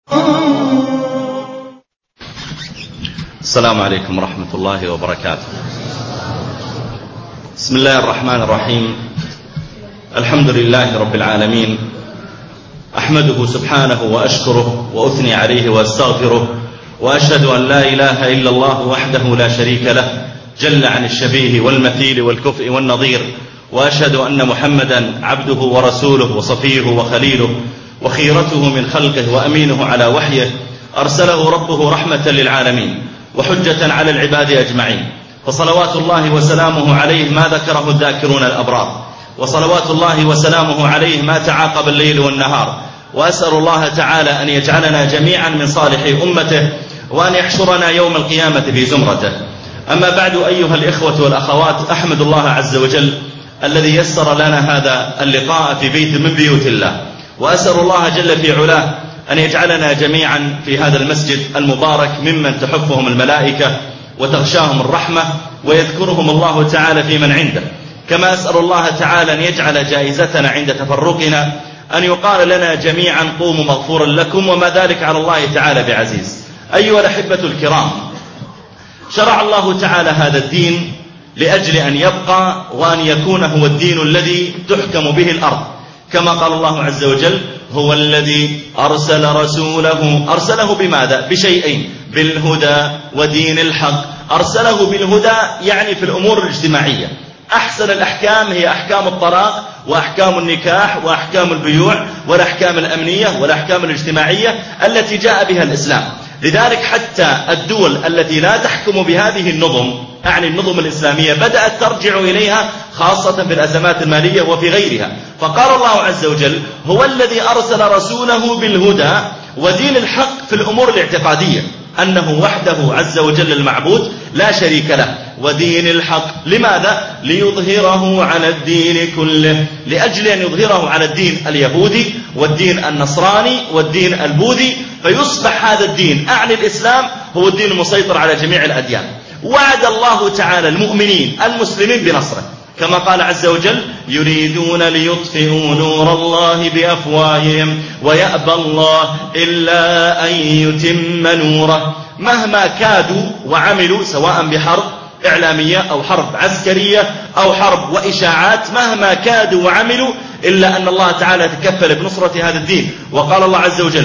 السلام عليكم ورحمة الله وبركاته. بسم الله الرحمن الرحيم. الحمد لله رب العالمين، أحمده سبحانه وأشكره وأثني عليه وأستغفره، وأشهد أن لا إله إلا الله وحده لا شريك له جل عن الشبيه والمثيل والكفء والنظير، وأشهد أن محمدا عبده ورسوله وصفيه وخليله وخيرته من خلقه وأمينه على وحيه، أرسله ربه رحمة للعالمين وحجة على العباد أجمعين، فصلوات الله وسلامه عليه ما ذكره الذاكرون الأبرار، وصلوات الله وسلامه عليه ما تعاقب الليل والنهار. وأسأل الله تعالى أن يجعلنا جميعا من صالحي أمته، وأن يحشرنا يوم القيامة في زمرته. أما بعد، أيها الإخوة والأخوات، أحمد الله عز وجل الذي يسر لنا هذا اللقاء في بيت من بيوت الله، وأسأل الله جل في علاه أن يجعلنا جميعا في هذا المسجد المبارك ممن تحفهم الملائكة وتغشاهم الرحمة ويذكرهم الله تعالى في من عنده. كما أسأل الله تعالى أن يجعل جائزتنا عند تفرقنا أن يقال لنا جميعا قوموا مغفورا لكم، وما ذلك على الله تعالى بعزيز. أيها الأحبة الكرام، شرع الله تعالى هذا الدين لأجل أن يبقى وأن يكون هو الدين الذي تحكم به الأرض، كما قال الله عز وجل: هو الذي أرسل رسوله. أرسله بماذا؟ بشيئين: بالهدى ودين الحق. أرسله بالهدى يعني في الأمور الاجتماعية. أحسن الأحكام هي أحكام الطلاق وأحكام النكاح وأحكام البيوع والأحكام الأمنية والأحكام الاجتماعية التي جاء بها الإسلام. لذلك حتى الدول التي لا تحكم بهذه النظم، يعني النظم الإسلامية، بدأت ترجع إليها خاصة في الأزمات المالية وفي غيرها. فقال الله عز وجل: هو الذي أرسل رسوله بالهدى ودين الحق في الأمور الاعتقادية، أنه وحده عز وجل المعبود لا شريك له، ودين الحق. لماذا؟ ليظهره على الدين كله، لأجل أن يظهره على الدين اليهودي والدين النصراني والدين البوذي، فيصبح هذا الدين، أعني الإسلام، هو الدين المسيطر على جميع الأديان. وعد الله تعالى المؤمنين المسلمين بنصره، كما قال عز وجل: يريدون ليطفئوا نور الله بأفواههم ويأبى الله إلا أن يتم نوره. مهما كادوا وعملوا، سواء بحرب إعلامية أو حرب عسكرية أو حرب وإشاعات، مهما كادوا وعملوا إلا أن الله تعالى تكفل بنصرة هذا الدين. وقال الله عز وجل: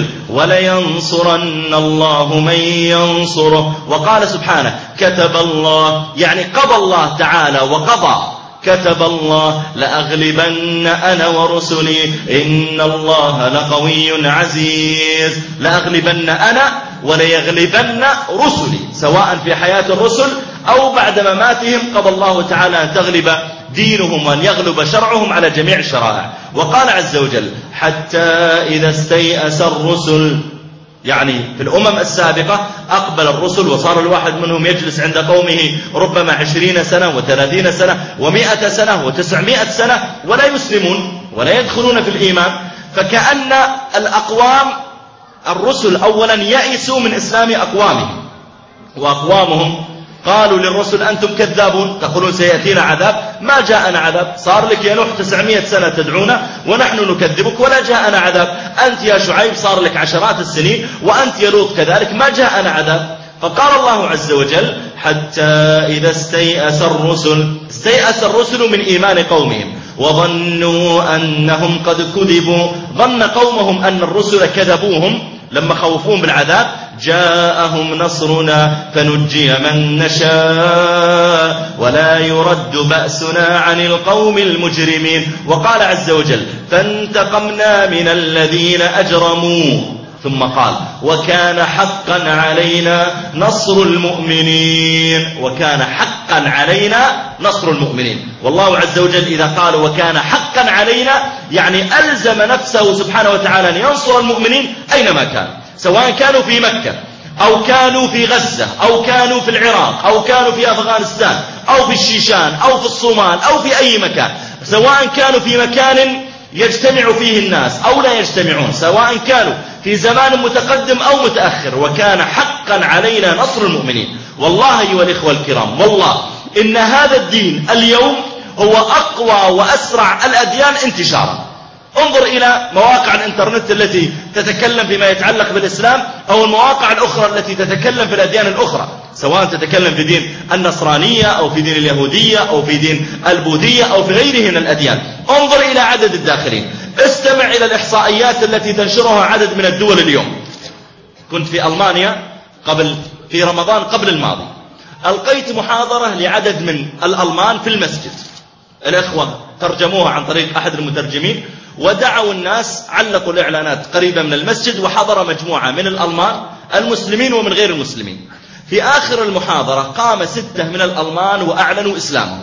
ولينصرن الله من ينصره. وقال سبحانه: كتب الله، يعني قضى الله تعالى وقضى، كتب الله لأغلبن أنا ورسلي إن الله لقوي عزيز. لأغلبن أنا وليغلبن رسلي، سواء في حياة الرسل أو بعد مماتهم، قضى الله تعالى أن تغلب دينهم وأن يغلب شرعهم على جميع الشرائع. وقال عز وجل: حتى إذا استيأس الرسل، يعني في الأمم السابقة أقبل الرسل وصار الواحد منهم يجلس عند قومه ربما 20 سنة و30 سنة و100 سنة و900 سنة ولا يسلمون ولا يدخلون في الإيمان، فكأن الأقوام الرسل أولا يئسوا من إسلام أقوامهم، وأقوامهم قالوا للرسل: أنتم كذابون، تقولون سيأتينا عذاب، ما جاءنا عذاب. صار لك يا نوح 900 سنة تدعونا ونحن نكذبك ولا جاءنا عذاب. أنت يا شعيب صار لك عشرات السنين، وأنت يا لوط كذلك، ما جاءنا عذاب. فقال الله عز وجل: حتى إذا استيأس الرسل. استيأس الرسل من إيمان قومهم وظنوا أنهم قد كذبوا. ظن قومهم أن الرسل كذبوهم لما خوفوهم بالعذاب. جاءهم نصرنا فنجي من نشاء ولا يرد بأسنا عن القوم المجرمين. وقال عز وجل: فانتقمنا من الذين أجرموا، ثم قال: وكان حقا علينا نصر المؤمنين. وكان حقا علينا نصر المؤمنين. والله عز وجل إذا قال وكان حقا علينا، يعني ألزم نفسه سبحانه وتعالى أن ينصر المؤمنين أينما كان، سواء كانوا في مكة أو كانوا في غزة أو كانوا في العراق أو كانوا في أفغانستان أو في الشيشان أو في الصومال أو في أي مكان، سواء كانوا في مكان يجتمع فيه الناس أو لا يجتمعون، سواء كانوا في زمان متقدم أو متأخر. وكان حقا علينا نصر المؤمنين. والله أيها الإخوة الكرام، والله إن هذا الدين اليوم هو أقوى وأسرع الأديان انتشارا. انظر إلى مواقع الإنترنت التي تتكلم فيما يتعلق بالإسلام، أو المواقع الأخرى التي تتكلم في الأديان الأخرى، سواء تتكلم في دين النصرانية أو في دين اليهودية أو في دين البوذية أو في غيره من الأديان. انظر إلى عدد الداخلين، استمع إلى الإحصائيات التي تنشرها عدد من الدول اليوم. كنت في ألمانيا في رمضان قبل الماضي، ألقيت محاضرة لعدد من الألمان في المسجد، الإخوة ترجموها عن طريق أحد المترجمين، ودعوا الناس، علقوا الإعلانات قريبة من المسجد، وحضر مجموعة من الألمان المسلمين ومن غير المسلمين. في آخر المحاضرة قام 6 من الألمان وأعلنوا إسلامهم،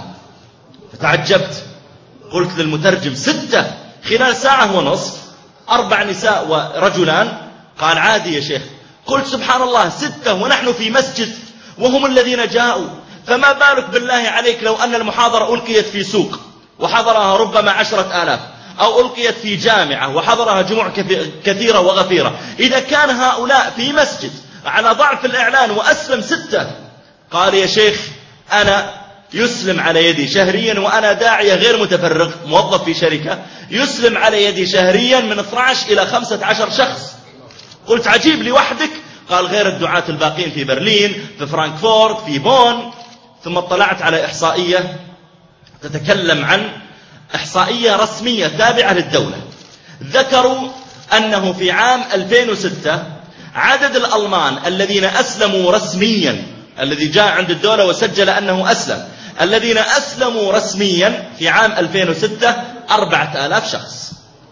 فتعجبت، قلت للمترجم 6 خلال ساعة ونصف، 4 نساء ورجلان؟ قال عادي يا شيخ. قلت سبحان الله، 6 ونحن في مسجد وهم الذين جاءوا، فما بالك بالله عليك لو أن المحاضرة ألقيت في سوق وحضرها ربما 10,000، أو ألقيت في جامعة وحضرها جموع كثيرة وغفيرة. إذا كان هؤلاء في مسجد على ضعف الإعلان وأسلم 6. قال يا شيخ أنا يسلم على يدي شهريا، وأنا داعية غير متفرغ موظف في شركة، يسلم على يدي شهريا من 12 إلى 15 شخص. قلت عجيب، لوحدك؟ قال غير الدعاة الباقين في برلين، في فرانكفورت، في بون. ثم اطلعت على إحصائية تتكلم عن إحصائية رسمية تابعة للدولة، ذكروا أنه في عام 2006 عدد الألمان الذين أسلموا رسميا، الذي جاء عند الدولة وسجل أنه أسلم، الذين أسلموا رسميا في عام 2006 4,000 شخص.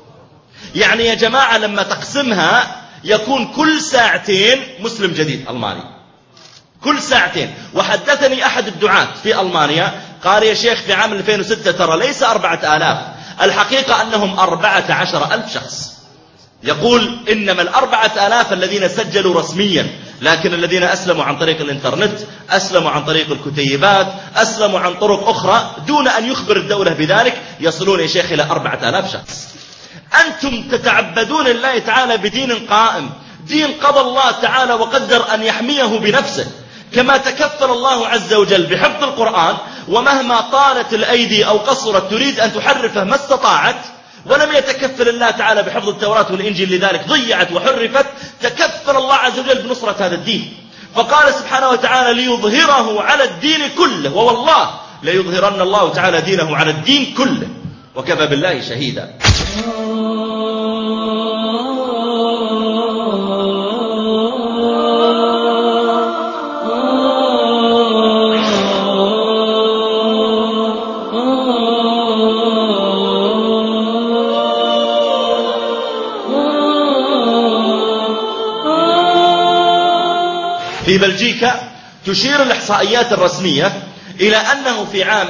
يعني يا جماعة لما تقسمها يكون كل ساعتين مسلم جديد ألماني، كل ساعتين. وحدثني أحد الدعاة في ألمانيا قال يا شيخ في عام 2006 ترى ليس 4,000، الحقيقة أنهم 14,000 شخص. يقول إنما 4,000 الذين سجلوا رسميا، لكن الذين أسلموا عن طريق الإنترنت، أسلموا عن طريق الكتيبات، أسلموا عن طرق أخرى دون أن يخبر الدولة بذلك، يصلون يا شيخ إلى 4,000 شخص. أنتم تتعبدون الله تعالى بدين قائم، دين قضى الله تعالى وقدر أن يحميه بنفسه، كما تكفل الله عز وجل بحفظ القرآن، ومهما طالت الأيدي أو قصرت تريد أن تحرفه ما استطاعت، ولم يتكفل الله تعالى بحفظ التوراة والإنجيل لذلك ضيعت وحرفت. تكفل الله عز وجل بنصرة هذا الدين، فقال سبحانه وتعالى ليظهره على الدين كله، ووالله ليظهرن الله تعالى دينه على الدين كله، وكفى بالله شهيدا. في بلجيكا تشير الإحصائيات الرسمية إلى أنه في عام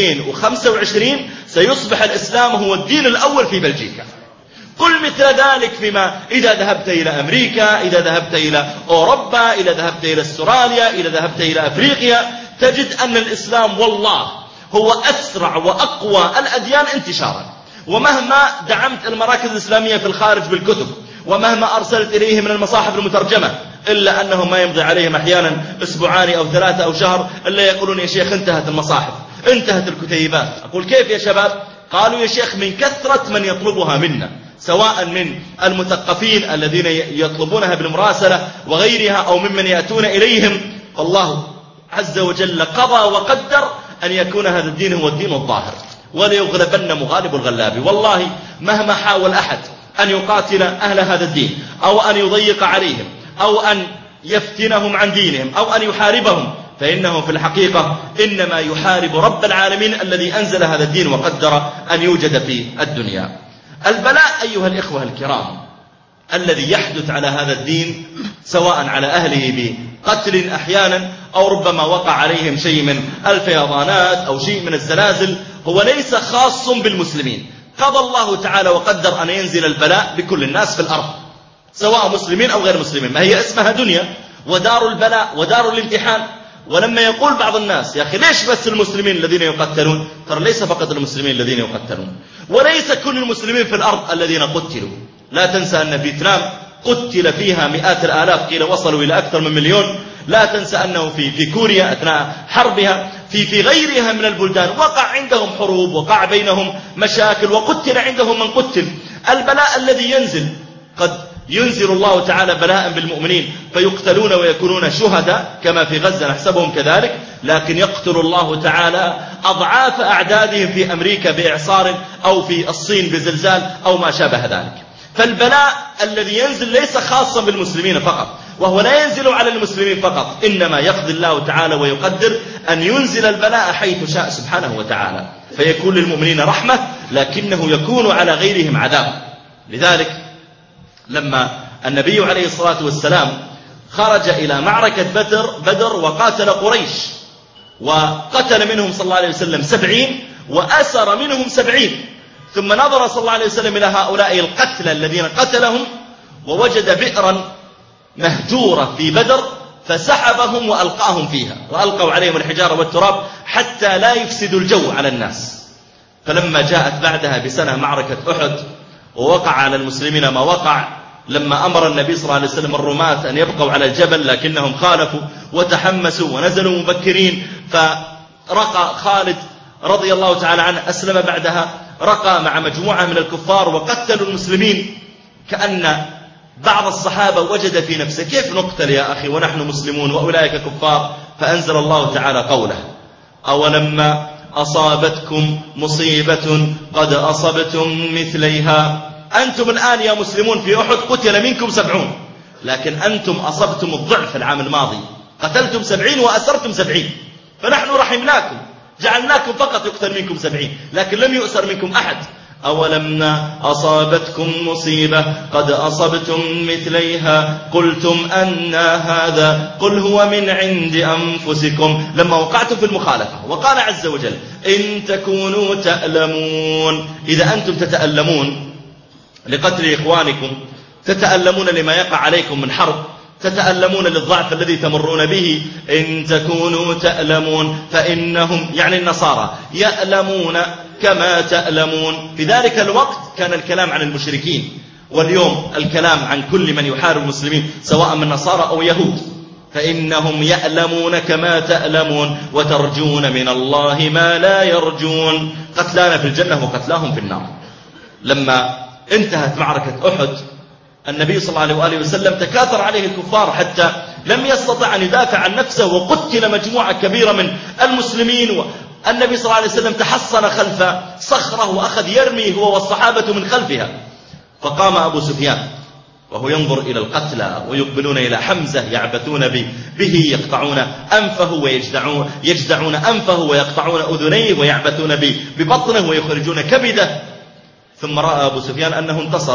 2025 سيصبح الإسلام هو الدين الأول في بلجيكا. قل مثل ذلك فيما إذا ذهبت إلى أمريكا، إذا ذهبت إلى أوروبا، إذا ذهبت إلى استراليا، إذا ذهبت إلى أفريقيا، تجد أن الإسلام والله هو أسرع وأقوى الأديان انتشارا. ومهما دعمت المراكز الإسلامية في الخارج بالكتب، ومهما أرسلت إليه من المصاحف المترجمة، إلا أنه ما يمضي عليهم أحيانا 2 أو 3 أو شهر إلا يقولون يا شيخ انتهت المصاحف، انتهت الكتيبات. أقول كيف يا شباب؟ قالوا يا شيخ من كثرة من يطلبها منا، سواء من المثقفين الذين يطلبونها بالمراسلة وغيرها، أو ممن يأتون إليهم، فالله عز وجل قضى وقدر أن يكون هذا الدين هو الدين الظاهر، وليغلبن مغالب الغلاب. والله مهما حاول أحد أن يقاتل أهل هذا الدين، أو أن يضيق عليهم، أو أن يفتنهم عن دينهم، أو أن يحاربهم، فإنه في الحقيقة إنما يحارب رب العالمين الذي أنزل هذا الدين وقدر أن يوجد في الدنيا. البلاء أيها الإخوة الكرام الذي يحدث على هذا الدين، سواء على أهله بقتل أحيانا، أو ربما وقع عليهم شيء من الفيضانات أو شيء من الزلازل، هو ليس خاص بالمسلمين. قضى الله تعالى وقدر أن ينزل البلاء بكل الناس في الأرض، سواء مسلمين أو غير مسلمين، ما هي اسمها دنيا ودار البلاء ودار الامتحان. ولما يقول بعض الناس يا أخي ليش بس المسلمين الذين يقتلون؟ ترى ليس فقط المسلمين الذين يقتلون، وليس كل المسلمين في الأرض الذين قتلوا. لا تنسى أن فيتنام قتل فيها مئات الآلاف، قيل وصلوا إلى أكثر من 1,000,000. لا تنسى أنه في كوريا أثناء حربها في غيرها من البلدان وقع عندهم حروب، وقع بينهم مشاكل، وقتل عندهم من قتل. البلاء الذي ينزل، قد ينزل الله تعالى بلاء بالمؤمنين فيقتلون ويكونون شهداء كما في غزة نحسبهم كذلك، لكن يقتل الله تعالى أضعاف أعدادهم في أمريكا بإعصار، أو في الصين بزلزال، أو ما شابه ذلك. فالبلاء الذي ينزل ليس خاصا بالمسلمين فقط، وهو لا ينزل على المسلمين فقط، إنما يقضي الله تعالى ويقدر أن ينزل البلاء حيث شاء سبحانه وتعالى، فيكون للمؤمنين رحمة لكنه يكون على غيرهم عذاب. لذلك لما النبي عليه الصلاة والسلام خرج إلى معركة بدر وقاتل قريش، وقتل منهم صلى الله عليه وسلم 70 وأسر منهم 70، ثم نظر صلى الله عليه وسلم إلى هؤلاء القتلى الذين قتلهم، ووجد بئرا مهجورة في بدر فسحبهم وألقاهم فيها، وألقوا عليهم الحجارة والتراب حتى لا يفسدوا الجو على الناس. فلما جاءت بعدها بسنة معركة أحد ووقع على المسلمين ما وقع، لما أمر النبي صلى الله عليه وسلم الرماة أن يبقوا على الجبل لكنهم خالفوا وتحمسوا ونزلوا مبكرين، فرقى خالد رضي الله تعالى عنه أسلم بعدها، رقى مع مجموعة من الكفار وقتلوا المسلمين. كأن بعض الصحابة وجد في نفسه كيف نقتل يا أخي ونحن مسلمون وأولئك كفار، فأنزل الله تعالى قوله: أولما أصابتكم مصيبة قد أصبتم مثليها. أنتم الآن يا مسلمون في أحد قتل منكم 70، لكن أنتم أصبتم الضعف العام الماضي، قتلتم 70 وأسرتم 70، فنحن رحمناكم جعلناكم فقط يقتل منكم 70 لكن لم يؤسر منكم أحد. أولما أصابتكم مصيبة قد أصبتم مثليها قلتم أن هذا قل هو من عند أنفسكم، لما وقعتم في المخالفة. وقال عز وجل: إن تكونوا تألمون. إذا أنتم تتألمون لقتل إخوانكم، تتألمون لما يقع عليكم من حرب، تتألمون للضعف الذي تمرون به، إن تكونوا تألمون فإنهم يعني النصارى يألمون كما تألمون. في ذلك الوقت كان الكلام عن المشركين، واليوم الكلام عن كل من يحارب المسلمين سواء من نصارى أو يهود. فإنهم يألمون كما تألمون وترجون من الله ما لا يرجون. قتلانا في الجنة وقتلاهم في النار. لما انتهت معركة أحد النبي صلى الله عليه وآله وسلم تكاثر عليه الكفار حتى لم يستطع أن يدافع عن نفسه، وقتل مجموعة كبيرة من المسلمين. النبي صلى الله عليه وسلم تحصن خلف صخرة وأخذ يرمي هو والصحابة من خلفها. فقام أبو سفيان وهو ينظر إلى القتلى ويقبلون إلى حمزة يعبثون به، يقطعون أنفه ويجدعون أنفه ويقطعون أذنيه ويعبثون ببطنه ويخرجون كبده. ثم رأى أبو سفيان أنه انتصر،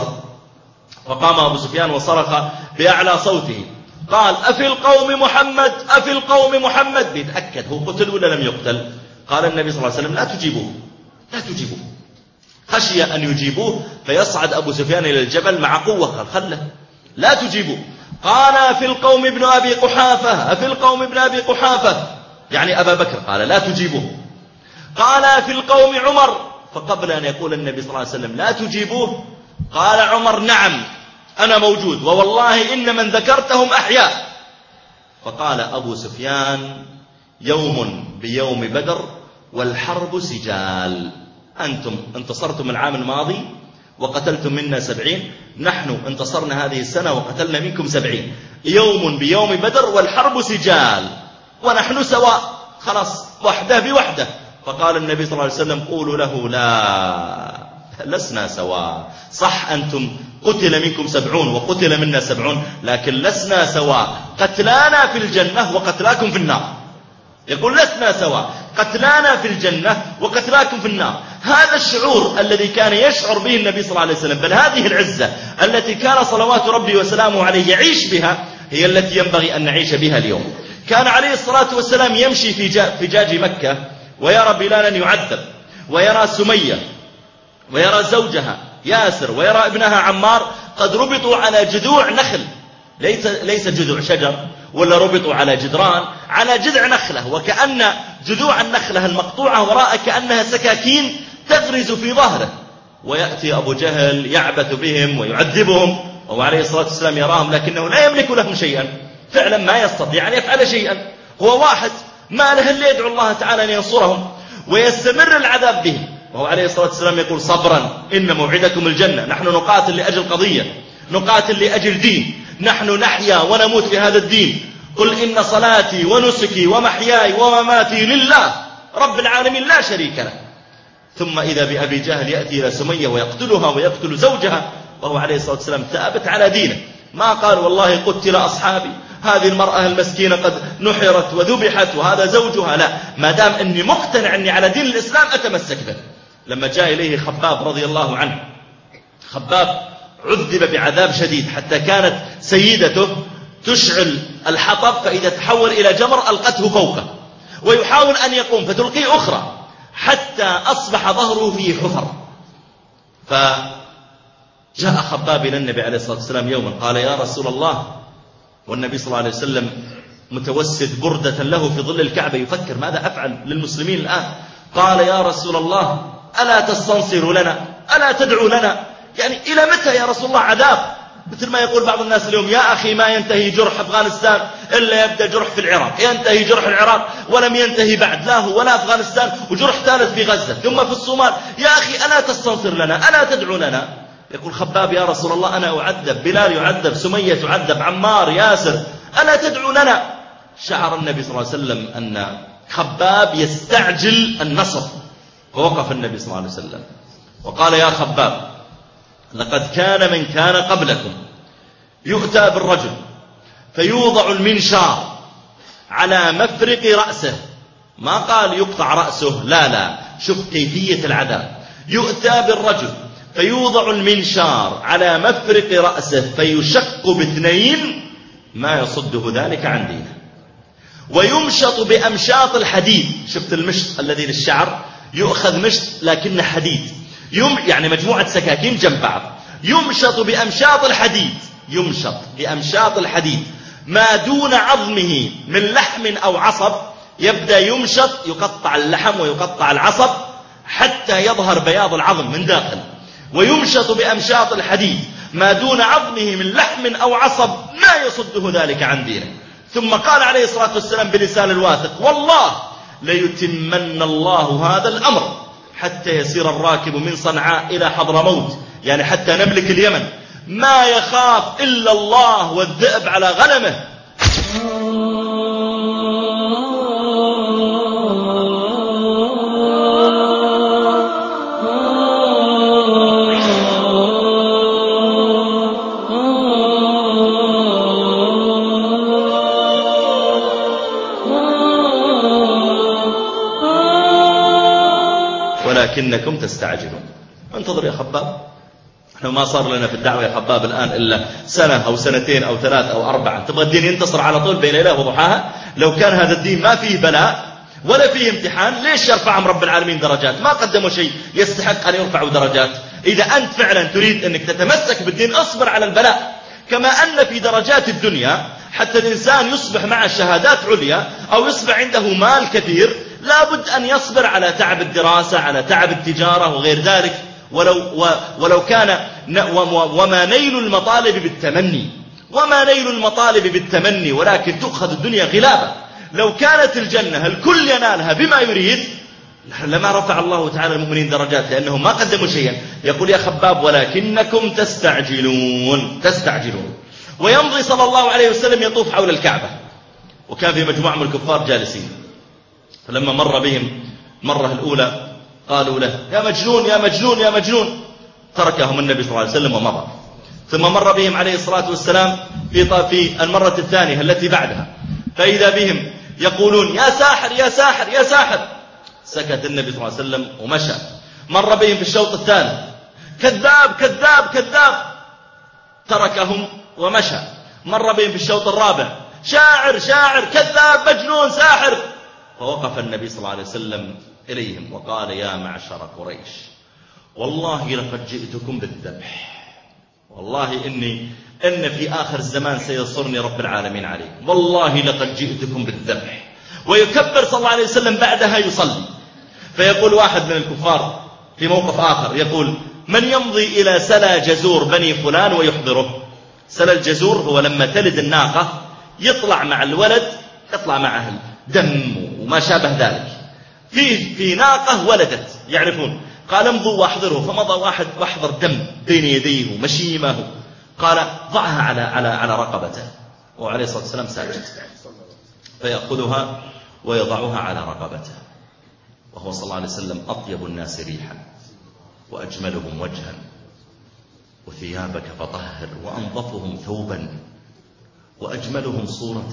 فقام أبو سفيان وصرخ بأعلى صوته قال: أفي القوم محمد، أفي القوم محمد. بيتأكد هو قتل ولا لم يقتل. قال النبي صلى الله عليه وسلم: لا تجيبوه، لا تجيبوه. خشي أن يجيبوه فيصعد أبو سفيان إلى الجبل مع قوة، قال: خله لا تجيبوه. قال: أفي القوم ابن أبي قحافة، أفي القوم ابن أبي قحافة يعني أبا بكر، قال: لا تجيبوه. قال: أفي القوم عمر. فقبل أن يقول النبي صلى الله عليه وسلم لا تجيبوه قال عمر: نعم أنا موجود، ووالله إن من ذكرتهم أحياء. فقال أبو سفيان: يوم بيوم بدر والحرب سجال. أنتم انتصرتم العام الماضي وقتلتم منا 70، نحن انتصرنا هذه السنة وقتلنا منكم 70. يوم بيوم بدر والحرب سجال، ونحن سواء، خلاص وحده بوحده. فقال النبي صلى الله عليه وسلم: قولوا له لا، لسنا سواء. صح أنتم قتل منكم 70 وقتل منا 70، لكن لسنا سواء. قتلانا في الجنة وقتلاكم في النار. يقول: لسنا سواء، قتلانا في الجنة وقتلاكم في النار. هذا الشعور الذي كان يشعر به النبي صلى الله عليه وسلم، بل هذه العزة التي كان صلوات ربي وسلامه عليه يعيش بها، هي التي ينبغي أن نعيش بها اليوم. كان عليه الصلاة والسلام يمشي في جاج مكة ويرى بلالا يعذب، ويرى سمية، ويرى زوجها ياسر، ويرى ابنها عمار قد ربطوا على جذوع نخل، ليس جذوع شجر ولا ربطوا على جدران، على جذع نخلة، وكأن جذوع النخلة المقطوعة وراء كأنها سكاكين تغرز في ظهره. ويأتي أبو جهل يعبث بهم ويعذبهم، وهو عليه الصلاة والسلام يراهم لكنه لا يملك لهم شيئا، فعلا ما يستطيع أن يفعل شيئا. هو واحد ما له إلا يدعو الله تعالى أن ينصرهم ويستمر العذاب بهم. وهو عليه الصلاة والسلام يقول صبرا إن موعدكم الجنة. نحن نقاتل لأجل قضية، نقاتل لأجل دين، نحن نحيا ونموت في هذا الدين. قل إن صلاتي ونسكي ومحياي ومماتي لله رب العالمين لا شريك له. ثم إذا بأبي جهل يأتي إلى سمية ويقتلها ويقتل زوجها، وهو عليه الصلاة والسلام ثابت على دينه، ما قال والله قتل أصحابي، هذه المرأة المسكينة قد نحرت وذبحت وهذا زوجها، لا، ما دام أني مقتنع أني على دين الإسلام أتمسك به. لما جاء إليه خباب رضي الله عنه، خباب عذب بعذاب شديد حتى كانت سيدته تشعل الحطب، فإذا تحول إلى جمر ألقته فوقه ويحاول أن يقوم فتلقيه أخرى حتى أصبح ظهره فيه حفر. فجاء خباب إلى النبي عليه الصلاة والسلام يوما قال يا رسول الله، والنبي صلى الله عليه وسلم متوسد بردة له في ظل الكعبة يفكر ماذا أفعل للمسلمين الآن. قال يا رسول الله ألا تستنصر لنا، ألا تدعو لنا، يعني إلى متى يا رسول الله عذاب؟ مثل ما يقول بعض الناس اليوم يا أخي ما ينتهي جرح أفغانستان إلا يبدأ جرح في العراق، ينتهي جرح العراق ولم ينتهي بعد، لا هو ولا أفغانستان، وجرح ثالث في غزة ثم في الصومال. يا أخي ألا تستنصر لنا، ألا تدعو لنا؟ يقول خباب يا رسول الله أنا أعذب، بلال يعذب، سمية تعذب، عمار، ياسر، ألا تدعو لنا؟ شعر النبي صلى الله عليه وسلم أن خباب يستعجل النصر، فوقف النبي صلى الله عليه وسلم وقال يا خباب لقد كان من كان قبلكم يؤتى بالرجل فيوضع المنشار على مفرق رأسه، ما قال يقطع رأسه، لا، شوف كيفية العذاب، يؤتى بالرجل فيوضع المنشار على مفرق رأسه فيشق باثنين ما يصده ذلك عن دينه، ويمشط بأمشاط الحديد. شفت المشط الذي للشعر، يؤخذ مشط لكنه حديد، يعني مجموعة سكاكين جنب بعض، يمشط بأمشاط الحديد، يمشط بأمشاط الحديد ما دون عظمه من لحم أو عصب، يبدأ يمشط، يقطع اللحم ويقطع العصب حتى يظهر بياض العظم من داخل، ويمشط بأمشاط الحديد ما دون عظمه من لحم أو عصب ما يصده ذلك عن دينه. ثم قال عليه الصلاة والسلام بلسان الواثق والله ليتمن الله هذا الأمر حتى يسير الراكب من صنعاء إلى حضرموت، يعني حتى نملك اليمن، ما يخاف إلا الله والذئب على غنمه. ولكنكم تستعجلون. انتظر يا خباب، احنا ما صار لنا في الدعوة يا خباب الآن إلا سنة أو سنتين أو 3 أو 4، تبغى الدين ينتصر على طول بين ليلة وضحاها؟ لو كان هذا الدين ما فيه بلاء ولا فيه امتحان ليش يرفعهم رب العالمين درجات؟ ما قدموا شيء يستحق أن يرفعوا درجات. إذا أنت فعلا تريد أنك تتمسك بالدين اصبر على البلاء، كما أن في درجات الدنيا حتى الإنسان يصبح مع شهادات عليا أو يصبح عنده مال كثير لابد أن يصبر على تعب الدراسة، على تعب التجارة وغير ذلك. ولو كان وما نيل المطالب بالتمني، وما نيل المطالب بالتمني، ولكن تؤخذ الدنيا غلابة. لو كانت الجنة الكل ينالها بما يريد لما رفع الله تعالى المؤمنين درجات، لأنهم ما قدموا شيئا. يقول يا خباب ولكنكم تستعجلون. ويمضي صلى الله عليه وسلم يطوف حول الكعبة، وكان في مجموعة من الكفار جالسين، فلما مر بهم مرة الأولى قالوا له يا مجنون يا مجنون يا مجنون، تركهم النبي صلى الله عليه وسلم ومضى. ثم مر بهم عليه الصلاة والسلام في المرة الثانية التي بعدها، فإذا بهم يقولون يا ساحر يا ساحر يا ساحر، سكت النبي صلى الله عليه وسلم ومشى. مر بهم في الشوط الثالث كذاب كذاب كذاب، تركهم ومشى. مر بهم في الشوط الرابع شاعر شاعر كذاب مجنون ساحر، فوقف النبي صلى الله عليه وسلم إليهم وقال يا معشر قريش والله لقد جئتكم بالذبح، والله إن في آخر الزمان سينصرني رب العالمين عليكم، والله لقد جئتكم بالذبح. ويكبر صلى الله عليه وسلم بعدها يصلي، فيقول واحد من الكفار في موقف آخر يقول من يمضي إلى سلا جزور بني فلان ويحضره. سلا الجزور هو لما تلد الناقة يطلع مع الولد، يطلع معه دم وما شابه ذلك. في ناقة ولدت يعرفون، قال امضوا واحضره، فمضى واحد واحضر دم بين يديه مشيمه، قال ضعها على رقبته، وعليه الصلاة والسلام ساجد، فيأخذها ويضعها على رقبته، وهو صلى الله عليه وسلم أطيب الناس ريحا وأجملهم وجها، وثيابك فطهر، وأنظفهم ثوبا وأجملهم صورة،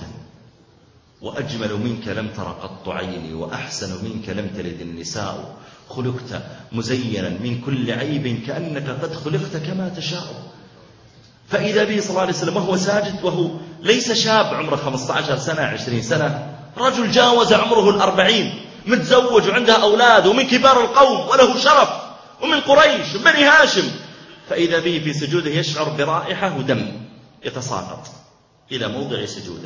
وأجمل منك لم تر قط عيني، وأحسن منك لم تلد النساء، خلقت مزينا من كل عيب كأنك قد خلقت كما تشاء. فإذا به صلى الله عليه وسلم وهو ساجد، وهو ليس شاب عمره 15 سنة 20 سنة، رجل جاوز عمره 40، متزوج وعنده أولاد ومن كبار القوم وله شرف ومن قريش بني هاشم، فإذا به في سجوده يشعر برائحة ودم يتساقط إلى موضع سجوده.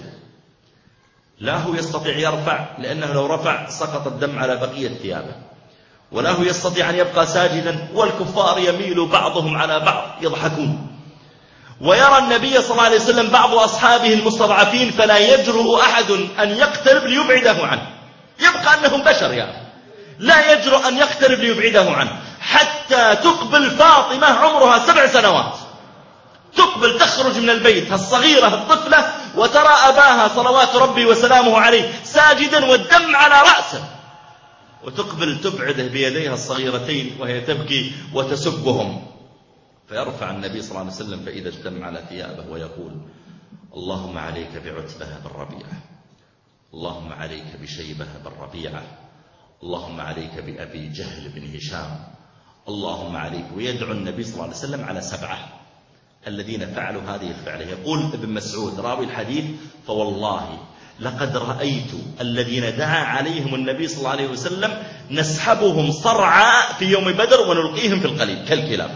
لا هو يستطيع يرفع، لأنه لو رفع سقط الدم على بقية ثيابه، ولا هو يستطيع أن يبقى ساجدا، والكفار يميل بعضهم على بعض يضحكون. ويرى النبي صلى الله عليه وسلم بعض أصحابه المستضعفين، فلا يجرؤ أحد أن يقترب ليبعده عنه، يبقى أنهم بشر يعني، لا يجرؤ أن يقترب ليبعده عنه، حتى تقبل فاطمة عمرها 7 سنوات، تقبل تخرج من البيت الصغيرة الطفلة، وترى أباها صلوات ربي وسلامه عليه ساجدا والدم على رأسه، وتقبل تبعده بيديها الصغيرتين وهي تبكي وتسبهم، فيرفع النبي صلى الله عليه وسلم فإذا الدم على ثيابه ويقول اللهم عليك بعتبة بن ربيعة، اللهم عليك بشيبة بن ربيعة، اللهم عليك بأبي جهل بن هشام، اللهم عليك. ويدعو النبي صلى الله عليه وسلم على 7 الذين فعلوا هذه الفعلة. يقول ابن مسعود راوي الحديث فوالله لقد رأيت الذين دعا عليهم النبي صلى الله عليه وسلم نسحبهم صرعا في يوم بدر ونلقيهم في القليب كالكلاب.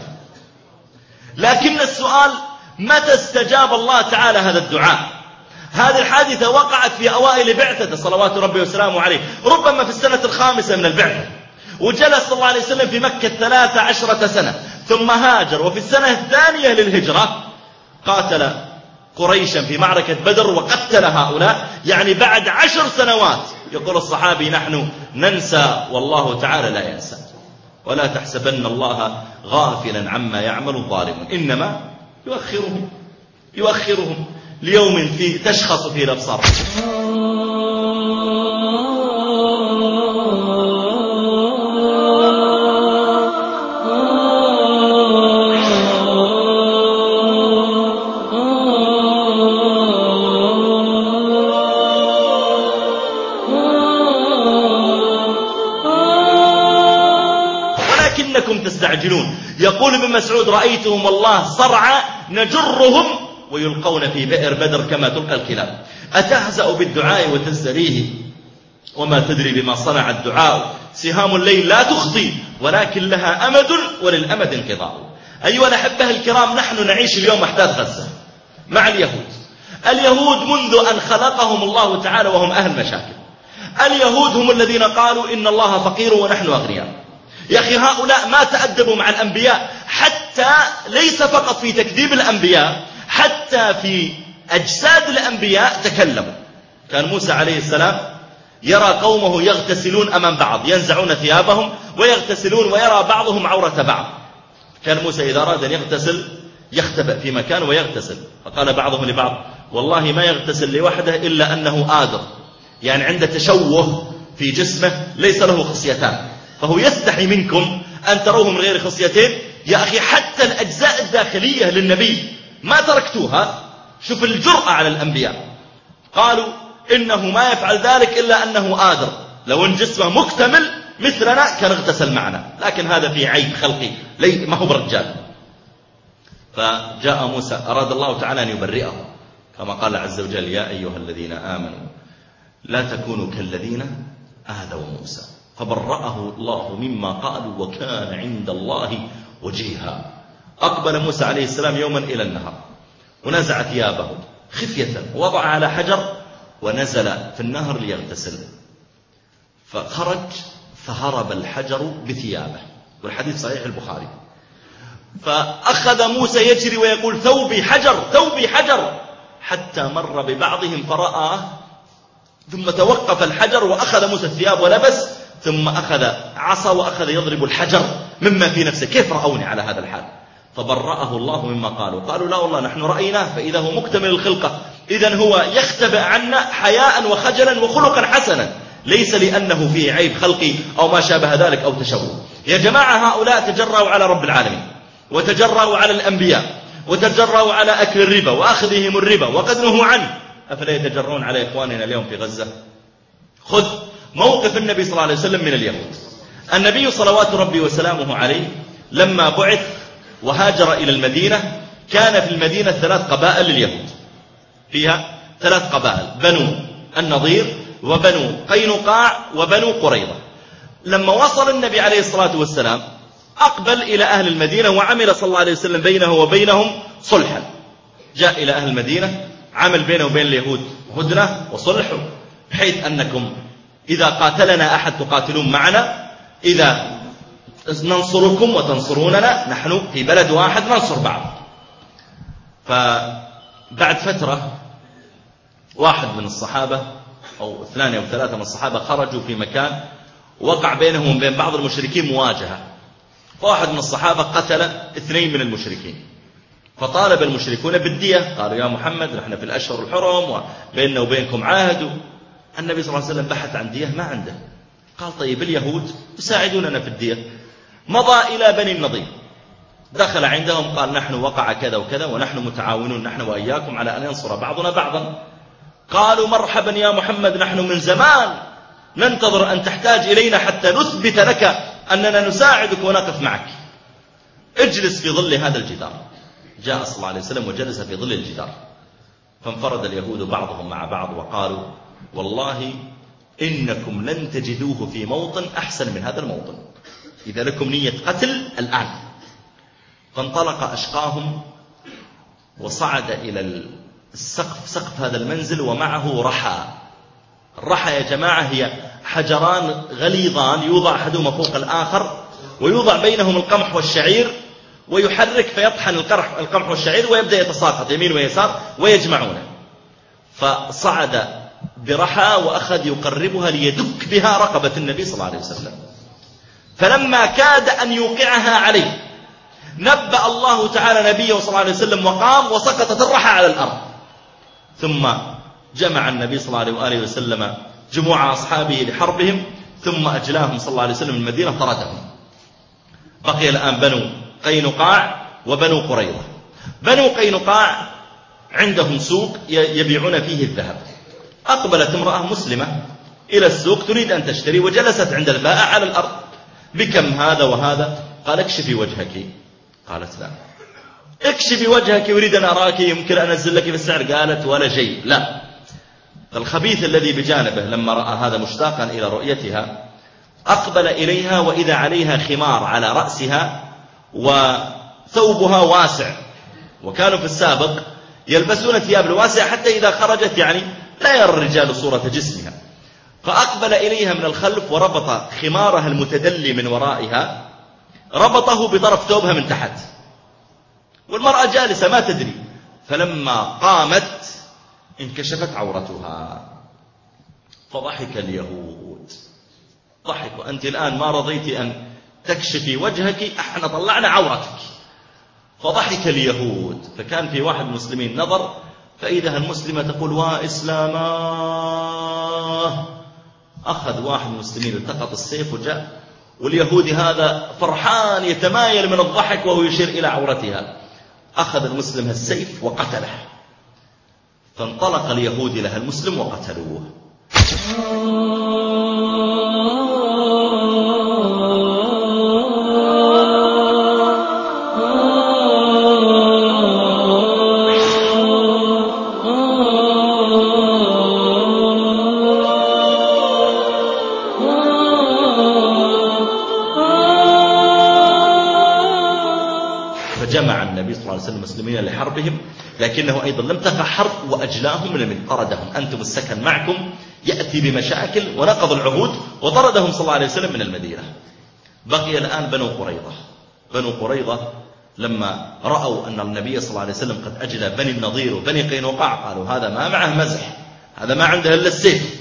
لكن السؤال متى استجاب الله تعالى هذا الدعاء؟ هذه الحادثة وقعت في أوائل بعثته صلوات ربي وسلامه عليه، ربما في السنة 5 من البعثة، وجلس صلى الله عليه وسلم في مكة 13 سنة، ثم هاجر، وفي السنة 2 للهجرة قاتل قريشا في معركة بدر وقتل هؤلاء، يعني بعد 10 سنوات. يقول الصحابي نحن ننسى والله تعالى لا ينسى، ولا تحسبن الله غافلا عما يعمل الظالمون، إنما يؤخرهم ليوم فيه تشخص فيه الأبصار. ولكنكم تستعجلون. يقول ابن مسعود رأيتهم والله صرعى نجرهم ويلقون في بئر بدر كما تلقى الكلاب. أتهزأ بالدعاء وتزدريه وما تدري بما صنع الدعاء، سهام الليل لا تخطي ولكن لها أمد وللأمد انقضاء. أيها الأحبة الكرام، نحن نعيش اليوم أحداث غزة مع اليهود منذ أن خلقهم الله تعالى وهم أهل مشاكل. اليهود هم الذين قالوا إن الله فقير ونحن أغنياء. يا أخي هؤلاء ما تأدبوا مع الأنبياء، حتى ليس فقط في تكذيب الأنبياء، حتى في أجساد الأنبياء تكلموا. كان موسى عليه السلام يرى قومه يغتسلون أمام بعض، ينزعون ثيابهم ويغتسلون، ويرى بعضهم عورة بعض. كان موسى إذا أراد أن يغتسل يختبئ في مكان ويغتسل، فقال بعضهم لبعض والله ما يغتسل لوحده إلا أنه آدر، يعني عنده تشوه في جسمه ليس له خصيتان، فهو يستحي منكم أن تروه من غير خصيتين. يا أخي حتى الأجزاء الداخلية للنبي ما تركتوها. شوف الجرأة على الأنبياء، قالوا إنه ما يفعل ذلك إلا أنه آدر، لو أن جسمه مكتمل مثلنا كان اغتسل معنا، لكن هذا فيه عيب خلقي ما هو برجال. فجاء موسى أراد الله تعالى أن يبرئه، كما قال عز وجل يا أيها الذين آمنوا لا تكونوا كالذين آذوا موسى فبرأه الله مما قالوا وكان عند الله وجيها. أقبل موسى عليه السلام يوما إلى النهر ونزع ثيابه خفية، وضع على حجر ونزل في النهر ليغتسل، فخرج فهرب الحجر بثيابه، والحديث صحيح البخاري. فأخذ موسى يجري ويقول ثوبي حجر ثوبي حجر، حتى مر ببعضهم فرآه ثم توقف الحجر وأخذ موسى الثياب ولبس، ثم أخذ عصا وأخذ يضرب الحجر مما في نفسه. كيف رأوني على هذا الحال؟ فبرأه الله مما قالوا لا والله نحن رأيناه فإذا هو مكتمل الخلقة، إذن هو يختبئ عنا حياء وخجلا وخلقا حسنا، ليس لأنه فيه عيب خلقي أو ما شابه ذلك أو تشوه. يا جماعة هؤلاء تجرأوا على رب العالمين، وتجرأوا على الأنبياء، وتجرأوا على أكل الربا وأخذهم الربا وقد نهوا عنه، أفلا يتجرؤون على إخواننا اليوم في غزة؟ خذ موقف النبي صلى الله عليه وسلم من اليهود. النبي صلوات ربي وسلامه عليه لما بعث وهاجر إلى المدينة كان في المدينة 3 قبائل لليهود، فيها 3 قبائل، بنو النضير وبنو قينقاع وبنو قريظة. لما وصل النبي عليه الصلاة والسلام أقبل إلى أهل المدينة وعمل صلى الله عليه وسلم بينه وبينهم صلحا. جاء إلى أهل المدينة عمل بينه وبين اليهود هدنة وصلح، بحيث أنكم إذا قاتلنا أحد تقاتلون معنا، إذا ننصركم وتنصروننا، نحن في بلد واحد ننصر بعض. فبعد فترة واحد من الصحابة أو 2 أو 3 من الصحابة خرجوا في مكان وقع بينهم وبين بعض المشركين مواجهة، فواحد من الصحابة قتل 2 من المشركين، فطالب المشركون بالدية، قالوا يا محمد نحن في الأشهر الحرم وبيننا وبينكم عهد. النبي صلى الله عليه وسلم بحث عن دية ما عنده، قال طيب اليهود يساعدوننا في الدية. مضى إلى بني النضير، دخل عندهم قال نحن وقع كذا وكذا ونحن متعاونون نحن وإياكم على أن ينصر بعضنا بعضا. قالوا مرحبا يا محمد، نحن من زمان ننتظر أن تحتاج إلينا حتى نثبت لك أننا نساعدك ونقف معك، اجلس في ظل هذا الجدار. جاء صلى الله عليه وسلم وجلس في ظل الجدار، فانفرد اليهود بعضهم مع بعض وقالوا والله إنكم لن تجدوه في موطن أحسن من هذا الموطن، إذا لكم نية قتل الآن. فانطلق أشقاهم وصعد إلى السقف، سقف هذا المنزل، ومعه رحى. الرحى يا جماعة هي حجران غليظان يوضع أحدهما فوق الآخر ويوضع بينهم القمح والشعير، ويحرك فيطحن القمح والشعير ويبدأ يتساقط يمين ويسار ويجمعونه. فصعد برحى وأخذ يقربها ليدك بها رقبة النبي صلى الله عليه وسلم، فلما كاد أن يوقعها عليه نبأ الله تعالى نبيه صلى الله عليه وسلم وقام وسقطت الرحى على الأرض. ثم جمع النبي صلى الله عليه وسلم جموع أصحابه لحربهم، ثم أجلاهم صلى الله عليه وسلم من المدينة طردهم. بقي الآن بنو قينقاع وبنو قريظة. بنو قينقاع عندهم سوق يبيعون فيه الذهب. أقبلت امرأة مسلمة إلى السوق تريد أن تشتري، وجلست عند البائع على الأرض. بكم هذا وهذا؟ قال اكشفي وجهك. قالت لا. اكشفي وجهك أريد أن أراك، يمكن أن أنزل لك بالسعر. قالت ولا شيء. لا. الخبيث الذي بجانبه لما رأى هذا مشتاقا إلى رؤيتها أقبل إليها، وإذا عليها خمار على رأسها وثوبها واسع، وكانوا في السابق يلبسون ثياب الواسع حتى إذا خرجت لا يرى الرجال صورة جسمها. فأقبل إليها من الخلف وربط خمارها المتدلي من ورائها، ربطه بطرف ثوبها من تحت، والمرأة جالسة ما تدري. فلما قامت انكشفت عورتها، فضحك اليهود. ضحكوا. أنت الآن ما رضيت أن تكشفي وجهك، احنا طلعنا عورتك. فضحك اليهود. فكان في واحد من المسلمين نظر فإذا المسلمة تقول وإسلاما. أخذ واحد من المسلمين التقط السيف وجاء، واليهودي هذا فرحان يتمايل من الضحك وهو يشير إلى عورتها. أخذ المسلم السيف وقتله، فانطلق اليهودي لها المسلم وقتلوه. فجمع النبي صلى الله عليه وسلم المسلمين لحربهم، لكنه أيضا لم تقع حرب وأجلاهم من طردهم. أنتم السكن معكم، يأتي بمشاكل ونقض العهود، وطردهم صلى الله عليه وسلم من المدينة. بقي الآن بنو قريظة. بنو قريظة لما رأوا أن النبي صلى الله عليه وسلم قد أجلى بني النضير وبني قينقاع قالوا هذا ما معه مزح، هذا ما عنده إلا السيف،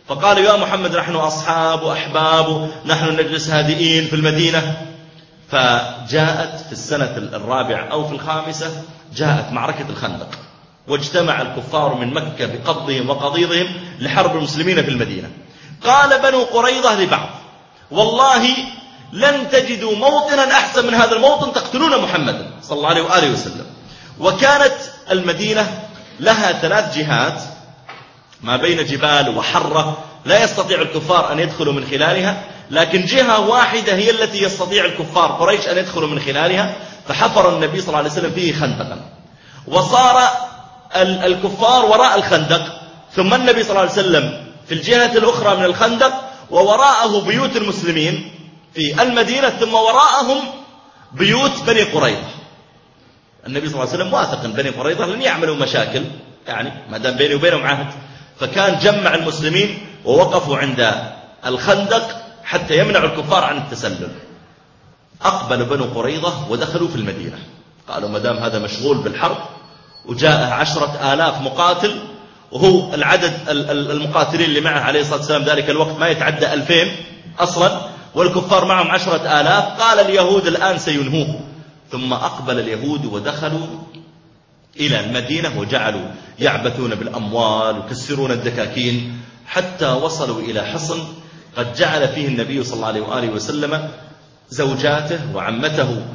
فقالوا يا محمد نحن أصحاب وأحباب، نحن نجلس هادئين في المدينة. فجاءت في السنة الرابعة أو في الخامسة جاءت معركة الخندق، واجتمع الكفار من مكة بقبضهم وقضيضهم لحرب المسلمين في المدينة. قال بنو قريظة لبعض والله لن تجدوا موطنا أحسن من هذا الموطن تقتلون محمدا صلى الله عليه وآله وسلم. وكانت المدينة لها 3 جهات ما بين جبال وحرة لا يستطيع الكفار أن يدخلوا من خلالها، لكن جهة واحدة هي التي يستطيع الكفار قريش أن يدخلوا من خلالها. فحفر النبي صلى الله عليه وسلم فيه خندقا، وصار الكفار وراء الخندق، ثم النبي صلى الله عليه وسلم في الجهة الأخرى من الخندق، ووراءه بيوت المسلمين في المدينة، ثم وراءهم بيوت بني قريظة. النبي صلى الله عليه وسلم واثق بني قريظة لن يعملوا مشاكل، يعني ما دام بيني وبينهم عهد. فكان جمع المسلمين ووقفوا عند الخندق حتى يمنعوا الكفار عن التسلل. أقبل بنو قريظة ودخلوا في المدينة، قالوا ما دام هذا مشغول بالحرب وجاء 10,000 مقاتل، وهو العدد المقاتلين اللي معه عليه الصلاة والسلام ذلك الوقت ما يتعدى 2000 أصلا، والكفار معهم 10,000. قال اليهود الآن سينهوه. ثم أقبل اليهود ودخلوا إلى المدينة وجعلوا يعبثون بالأموال ويكسرون الدكاكين، حتى وصلوا إلى حصن قد جعل فيه النبي صلى الله عليه وآله وسلم زوجاته وعمته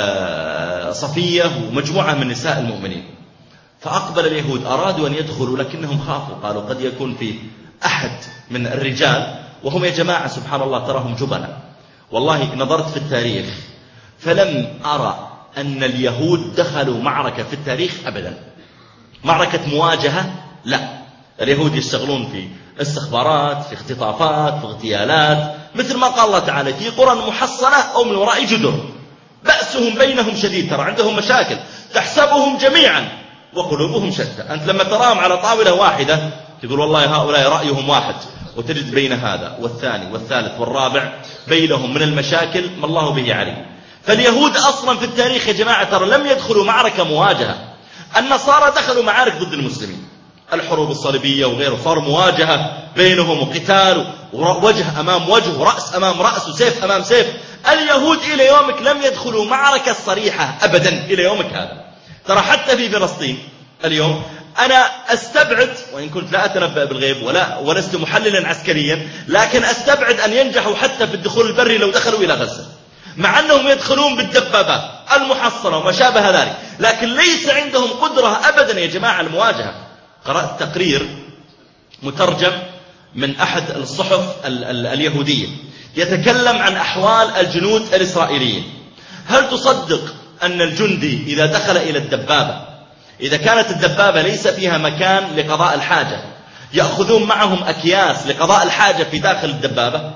صفية ومجموعة من نساء المؤمنين. فأقبل اليهود أرادوا أن يدخلوا لكنهم خافوا، قالوا قد يكون في أحد من الرجال، وهم يا جماعة سبحان الله تراهم جبنة. والله نظرت في التاريخ فلم أرى أن اليهود دخلوا معركة في التاريخ أبدا، معركة مواجهة لا. اليهود يشتغلون في استخبارات، في اختطافات، في اغتيالات، مثل ما قال الله تعالى في قرى محصنة أو من وراء جدر بأسهم بينهم شديد. ترى عندهم مشاكل، تحسبهم جميعا وقلوبهم شتى. أنت لما تراهم على طاولة واحدة تقول والله هؤلاء رأيهم واحد، وتجد بين هذا والثاني والثالث والرابع بينهم من المشاكل ما الله به عليم. فاليهود أصلا في التاريخ يا جماعة ترى لم يدخلوا معركة مواجهة. النصارى دخلوا معارك ضد المسلمين، الحروب الصليبية وغيره، صار مواجهة بينهم وقتال ووجه أمام وجه ورأس أمام رأس وسيف أمام سيف. اليهود إلى يومك لم يدخلوا معركة صريحة أبدا إلى يومك هذا. ترى حتى في فلسطين اليوم أنا أستبعد، وإن كنت لا أتنبأ بالغيب ولست محللا عسكريا، لكن أستبعد أن ينجحوا حتى في الدخول البري لو دخلوا إلى غزة، مع أنهم يدخلون بالدبابات المحصنة وما شابه ذلك، لكن ليس عندهم قدرة أبدا يا جماعة المواجهة. قرأت تقرير مترجم من أحد الصحف اليهودية يتكلم عن أحوال الجنود الإسرائيليين. هل تصدق أن الجندي إذا دخل إلى الدبابة، إذا كانت الدبابة ليس فيها مكان لقضاء الحاجة، يأخذون معهم أكياس لقضاء الحاجة في داخل الدبابة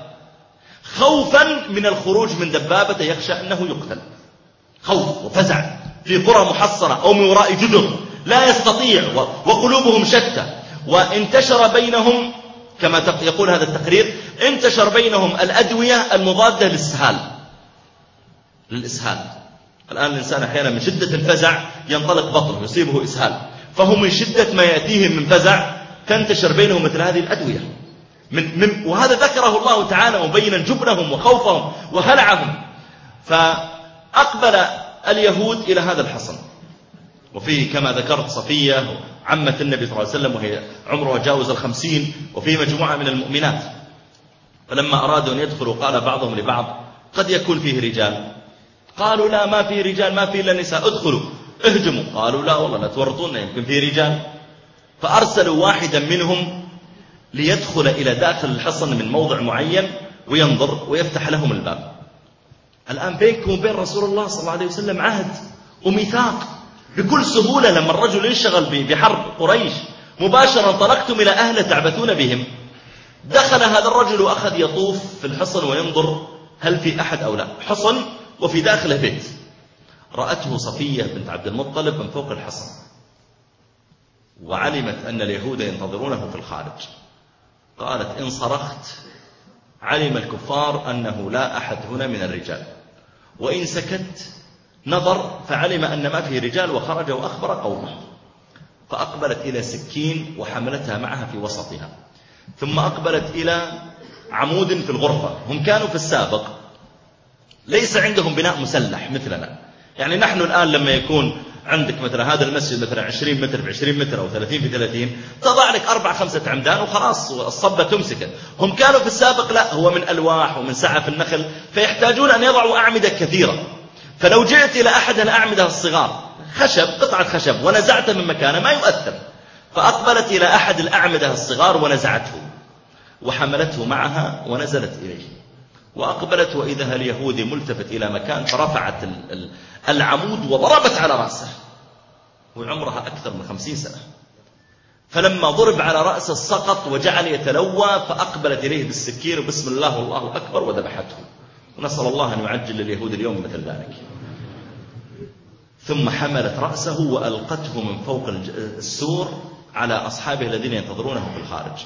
خوفا من الخروج من دبابة يخشى أنه يقتل. خوف وفزع في قرى محصنة أو من وراء جدر لا يستطيع، وقلوبهم شتى. وانتشر بينهم كما يقول هذا التقرير، انتشر بينهم الأدوية المضادة للإسهال. الآن الإنسان أحيانا من شدة الفزع ينطلق بطنه يصيبه إسهال، فهم من شدة ما يأتيهم من فزع تنتشر بينهم مثل هذه الأدوية وهذا ذكره الله تعالى مبينا جبنهم وخوفهم وهلعهم. فأقبل اليهود إلى هذا الحصن، وفيه كما ذكرت صفية عمة النبي صلى الله عليه وسلم وهي عمرها جاوز 50، وفيه مجموعة من المؤمنات. فلما أرادوا أن يدخلوا قال بعضهم لبعض قد يكون فيه رجال. قالوا لا ما فيه رجال، ما فيه إلا نساء، ادخلوا اهجموا. قالوا لا والله لا تورطونا، يمكن فيه رجال. فأرسلوا واحدا منهم ليدخل إلى داخل الحصن من موضع معين وينظر ويفتح لهم الباب. الآن بينكم وبين رسول الله صلى الله عليه وسلم عهد وميثاق، بكل سهولة لما الرجل ينشغل بحرب قريش مباشرة انطلقتم إلى أهله تعبثون بهم. دخل هذا الرجل وأخذ يطوف في الحصن وينظر هل في أحد أو لا. حصن وفي داخله بيت. رأته صفية بنت عبد المطلب من فوق الحصن، وعلمت أن اليهود ينتظرونه في الخارج. قالت إن صرخت علم الكفار أنه لا أحد هنا من الرجال، وإن سكت نظر فعلم أن ما فيه رجال وخرج وأخبر قومه. فأقبلت إلى سكين وحملتها معها في وسطها، ثم أقبلت إلى عمود في الغرفة. هم كانوا في السابق ليس عندهم بناء مسلح مثلنا. يعني نحن الآن لما يكون عندك مثلا هذا المسجد مثلا 20 متر في 20 متر أو 30 في 30 تضع لك 4-5 عمدان وخلاص الصبة تمسكه. هم كانوا في السابق لا، هو من ألواح ومن سعف النخل، فيحتاجون أن يضعوا أعمدة كثيرة. فلو جئت إلى أحد الأعمدة الصغار خشب، قطعة خشب، ونزعته من مكانه ما يؤثر. فأقبلت إلى أحد الأعمدة الصغار ونزعته وحملته معها ونزلت إليه، وأقبلت وإذا اليهودي ملتفت إلى مكان، فرفعت العمود وضربت على رأسه، وعمرها أكثر من 50 سنة. فلما ضرب على رأسه سقط وجعل يتلوى، فأقبلت إليه بالسكين بسم الله والله أكبر وذبحته. ونسأل الله أن يعجل لليهود اليوم مثل ذلك. ثم حملت رأسه وألقته من فوق السور على أصحابه الذين ينتظرونه في الخارج.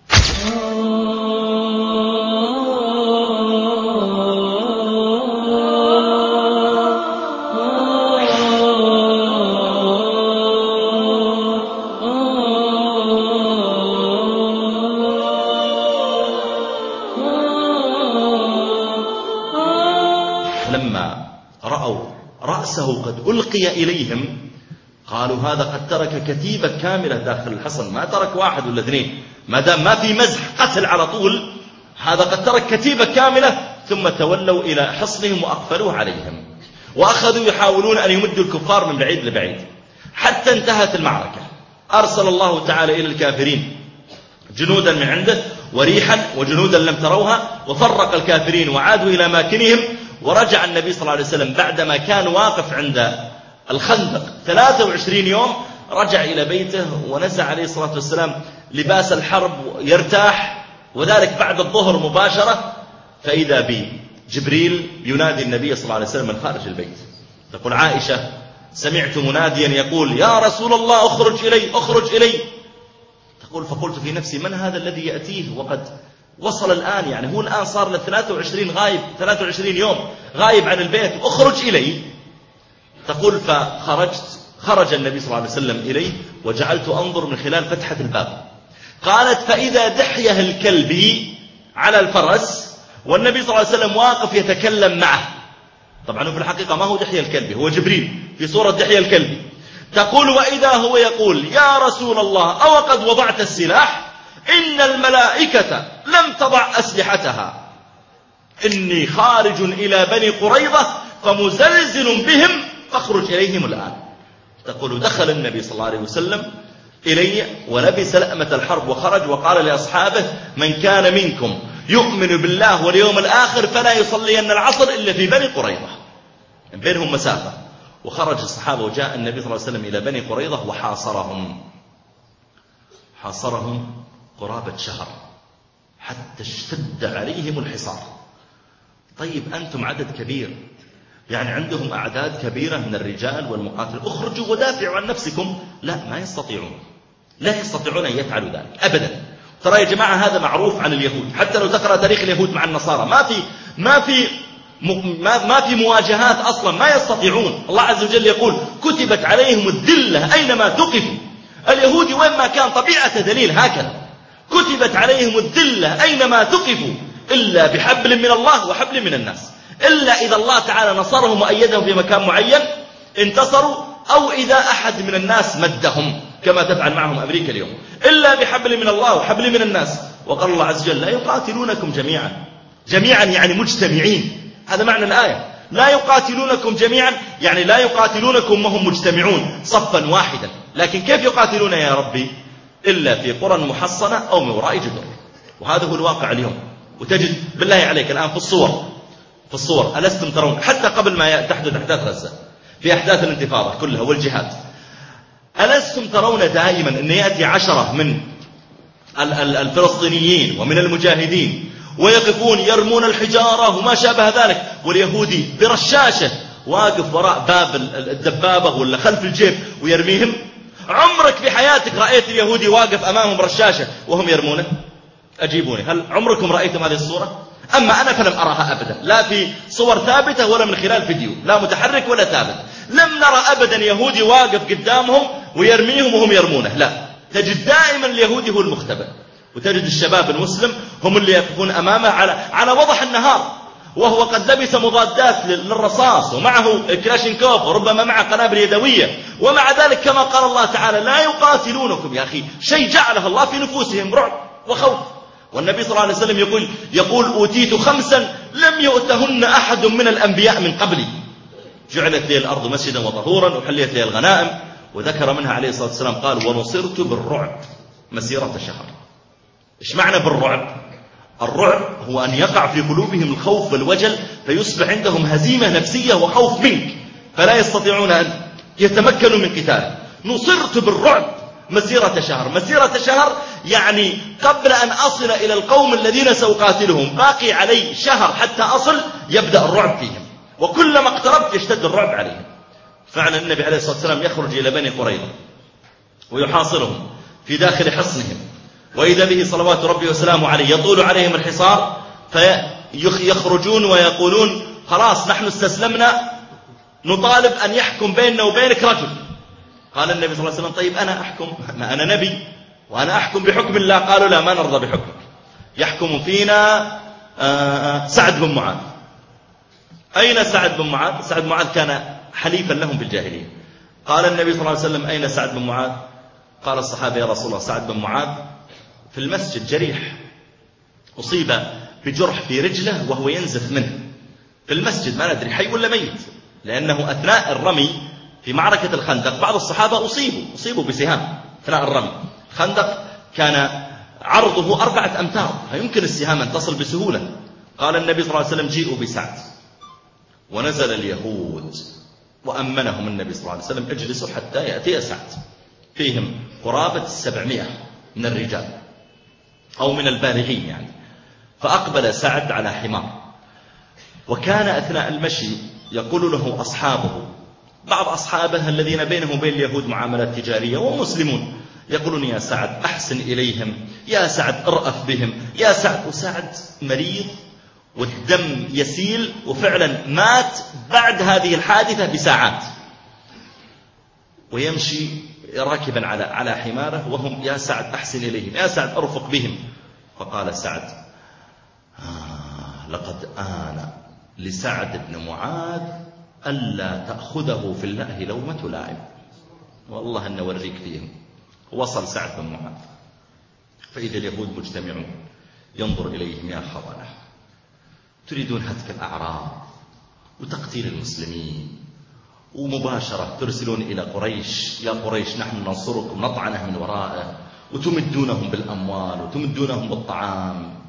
فلما رأوا رأسه قد ألقي إليهم قالوا هذا قد ترك كتيبة كاملة داخل الحصن، ما ترك واحد ولا اثنين، ما دام ما في مزح قتل على طول، هذا قد ترك كتيبة كاملة. ثم تولوا إلى حصنهم وأقفلوه عليهم، وأخذوا يحاولون أن يمدوا الكفار من بعيد لبعيد، حتى انتهت المعركة. أرسل الله تعالى إلى الكافرين جنودا من عنده وريحا وجنودا لم تروها، وفرق الكافرين وعادوا إلى أماكنهم. ورجع النبي صلى الله عليه وسلم بعدما كان واقف عند الخندق 23 يوم، رجع إلى بيته ونزع عليه الصلاة والسلام لباس الحرب يرتاح، وذلك بعد الظهر مباشرة. فإذا بجبريل ينادي النبي صلى الله عليه وسلم من خارج البيت. تقول عائشة سمعت مناديا يقول يا رسول الله اخرج إلي اخرج إلي. تقول فقلت في نفسي من هذا الذي يأتيه وقد وصل الآن، يعني هو الآن صار له 23 غايب، 23 يوم غايب عن البيت، اخرج إلي. تقول خرج النبي صلى الله عليه وسلم إليه وجعلت أنظر من خلال فتحة الباب. قالت فإذا دحيه الكلبي على الفرس والنبي صلى الله عليه وسلم واقف يتكلم معه. طبعا في الحقيقة ما هو دحيه الكلبي، هو جبريل في صورة دحيه الكلبي. تقول وإذا هو يقول يا رسول الله أو قد وضعت السلاح، إن الملائكة لم تضع أسلحتها، إني خارج إلى بني قريظة فمزلزل بهم فاخرج إليهم الآن. تقول دخل النبي صلى الله عليه وسلم إلي ولبس لأمة الحرب وخرج وقال لأصحابه من كان منكم يؤمن بالله واليوم الآخر فلا يصلين العصر إلا في بني قريظة، بينهم مسافة. وخرج الصحابة وجاء النبي صلى الله عليه وسلم إلى بني قريظة وحاصرهم قرابة شهر حتى اشتد عليهم الحصار. طيب أنتم عدد كبير، يعني عندهم أعداد كبيرة من الرجال والمقاتل، اخرجوا ودافعوا عن نفسكم. لا، ما يستطيعون، لا يستطيعون أن يفعلوا ذلك أبدا. ترى يا جماعة هذا معروف عن اليهود، حتى لو تقرأ تاريخ اليهود مع النصارى ما في مواجهات أصلا، ما يستطيعون. الله عز وجل يقول كتبت عليهم الذلة أينما ثقفوا. اليهود وين ما كان طبيعة دليل هكذا، كتبت عليهم الذلة أينما ثقفوا إلا بحبل من الله وحبل من الناس. إلا إذا الله تعالى نصرهم وأيدهم في مكان معين انتصروا، أو إذا أحد من الناس مدهم كما تفعل معهم أمريكا اليوم، إلا بحبل من الله وحبل من الناس. وقال الله عز وجل لا يقاتلونكم جميعا يعني مجتمعين. هذا معنى الآية، لا يقاتلونكم جميعا يعني لا يقاتلونكم وهم مجتمعون صفا واحدا. لكن كيف يقاتلون يا ربي؟ إلا في قرى محصنة أو من وراء جدر. وهذا هو الواقع اليوم. وتجد بالله عليك الآن في الصور ألستم ترون حتى قبل ما تحدث أحداث غزة، في أحداث الانتفاضة كلها والجهاد، ألستم ترون دائما أن يأتي 10 من الفلسطينيين ومن المجاهدين ويقفون يرمون الحجارة وما شابه ذلك، واليهودي برشاشة واقف وراء باب الدبابة ولا خلف الجيب ويرميهم؟ عمرك في حياتك رأيت اليهودي واقف أمامهم رشاشة وهم يرمونه؟ أجيبوني، هل عمركم رأيتم هذه الصورة؟ أما أنا فلم أراها أبدا، لا في صور ثابتة ولا من خلال فيديو، لا متحرك ولا ثابت. لم نرى أبدا يهودي واقف قدامهم ويرميهم وهم يرمونه، لا، تجد دائما اليهودي هو المختبئ. وتجد الشباب المسلم هم اللي يقفون أمامه على وضح النهار، وهو قد لبس مضادات للرصاص ومعه كلاشينكوف وربما معه قنابل يدوية، ومع ذلك كما قال الله تعالى لا يقاتلونكم. يا أخي شيء جعله الله في نفوسهم رعب وخوف. والنبي صلى الله عليه وسلم يقول أوتيت 5 لم يؤتهن أحد من الأنبياء من قبلي، جعلت لي الأرض مسجدا وطهورا وحليت لي الغنائم، وذكر منها عليه الصلاة والسلام قال ونصرت بالرعب مسيرة شهر. إيش معنى بالرعب؟ الرعب هو أن يقع في قلوبهم الخوف والوجل، فيصبح عندهم هزيمة نفسية وخوف منك، فلا يستطيعون أن يتمكنوا من قتالك. نصرت بالرعب مسيرة شهر. مسيرة شهر يعني قبل أن أصل إلى القوم الذين سأقاتلهم باقي علي شهر حتى أصل، يبدأ الرعب فيهم، وكلما اقتربت يشتد الرعب عليهم. فعلا النبي عليه الصلاة والسلام يخرج إلى بني قريظة ويحاصرهم في داخل حصنهم، وإذا به صلوات ربي وسلامه عليه يطول عليهم الحصار، فيخرجون ويقولون خلاص نحن استسلمنا، نطالب أن يحكم بيننا وبينك رجل. قال النبي صلى الله عليه وسلم طيب أنا أحكم، ما أنا نبي وأنا أحكم بحكم الله. قالوا لا ما نرضى بحكمك، يحكم فينا سعد بن معاذ. أين سعد بن معاذ؟ سعد بن معاذ كان حليفا لهم بالجاهلية. قال النبي صلى الله عليه وسلم أين سعد بن معاذ؟ قال الصحابة يا رسول الله سعد بن معاذ في المسجد جريح، أصيب بجرح في رجله وهو ينزف منه في المسجد، ما ندري حي ولا ميت، لأنه أثناء الرمي في معركة الخندق بعض الصحابة أصيبوا بسهام أثناء الرمي. الخندق كان عرضه 4 أمتار، فيمكن السهام أن تصل بسهولة. قال النبي صلى الله عليه وسلم جيئوا بسعد، ونزل اليهود وأمنهم النبي صلى الله عليه وسلم اجلسوا حتى يأتي سعد. فيهم قرابة 700 من الرجال أو من البالغين يعني. فأقبل سعد على حمار، وكان أثناء المشي يقول له أصحابه، بعض أصحابه الذين بينهم وبين اليهود معاملات تجارية ومسلمون، يقولون يا سعد أحسن إليهم، يا سعد أرأف بهم، يا سعد. وسعد مريض والدم يسيل، وفعلا مات بعد هذه الحادثة بساعات، ويمشي راكبا على حماره، وهم يا سعد أحسن إليهم، يا سعد أرفق بهم. فقال سعد لقد آن لسعد بن معاذ ألا تأخذه في الله لومة لائم. والله أن نوريك فيهم. وصل سعد بن معاذ فإذا اليهود مجتمعون، ينظر إليهم يا خونة، تريدون هتك الأعراض وتقتيل المسلمين، ومباشرة ترسلون إلى قريش، يا قريش نحن ننصركم، نطعنه من ورائه، وتمدونهم بالأموال وتمدونهم بالطعام.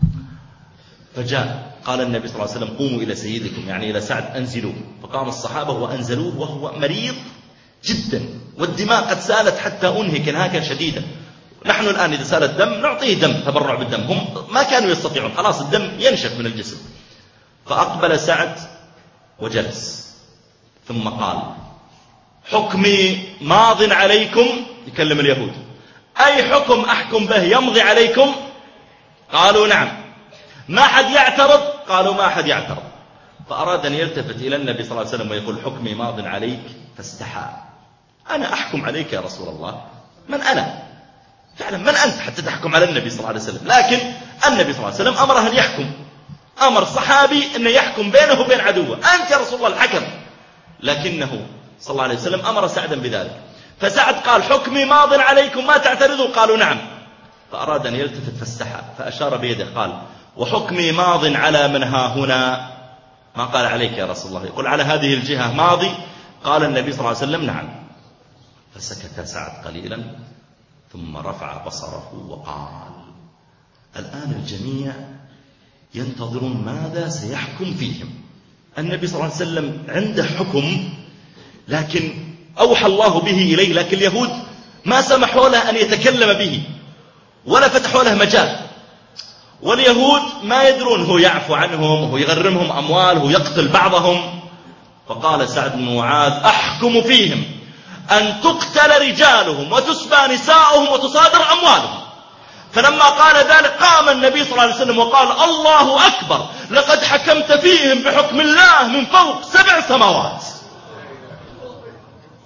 فجاء قال النبي صلى الله عليه وسلم قوموا إلى سيدكم، يعني إلى سعد أنزلوه. فقام الصحابة وأنزلوه وهو مريض جدا، والدماء قد سالت حتى أنهك انهاكا شديدا. نحن الآن إذا سال الدم نعطيه دم، تبرع بالدم، هم ما كانوا يستطيعون، خلاص الدم ينشف من الجسم. فأقبل سعد وجلس، ثم قال حكمي ماض عليكم، يكلم اليهود، أي حكم أحكم به يمضي عليكم؟ قالوا نعم. ما حد يعترض؟ قالوا ما حد يعترض. فأراد أن يلتفت إلى النبي صلى الله عليه وسلم ويقول حكمي ماض عليك، فاستحى. أنا أحكم عليك يا رسول الله؟ من أنا؟ فعلا من أنت حتى تحكم على النبي صلى الله عليه وسلم؟ لكن النبي صلى الله عليه وسلم أمره أن يحكم، أمر صحابي أن يحكم بينه وبين عدوه، أنت يا رسول الله الحكم. لكنه صلى الله عليه وسلم أمر سعدا بذلك. فسعد قال حكمي ماض عليكم ما تعترضوا؟ قالوا نعم. فأراد أن يلتفت فاستحى، فأشار بيده قال وحكمي ماض على من ها هنا، ما قال عليك يا رسول الله، يقول على هذه الجهة ماضي. قال النبي صلى الله عليه وسلم نعم. فسكت سعد قليلا ثم رفع بصره وقال الآن الجميع ينتظرون ماذا سيحكم فيهم. النبي صلى الله عليه وسلم عنده حكم، لكن أوحى الله به إليه، لكن اليهود ما سمحوا له أن يتكلم به ولا فتحوا له مجال. واليهود ما يدرون هو يعفو عنهم، هو يغرمهم أموال، هو يقتل بعضهم. فقال سعد بن معاذ أحكم فيهم أن تقتل رجالهم وتسبى نساؤهم وتصادر أموالهم. فلما قال ذلك قام النبي صلى الله عليه وسلم وقال الله أكبر، لقد حكمت فيهم بحكم الله من فوق 7 سماوات.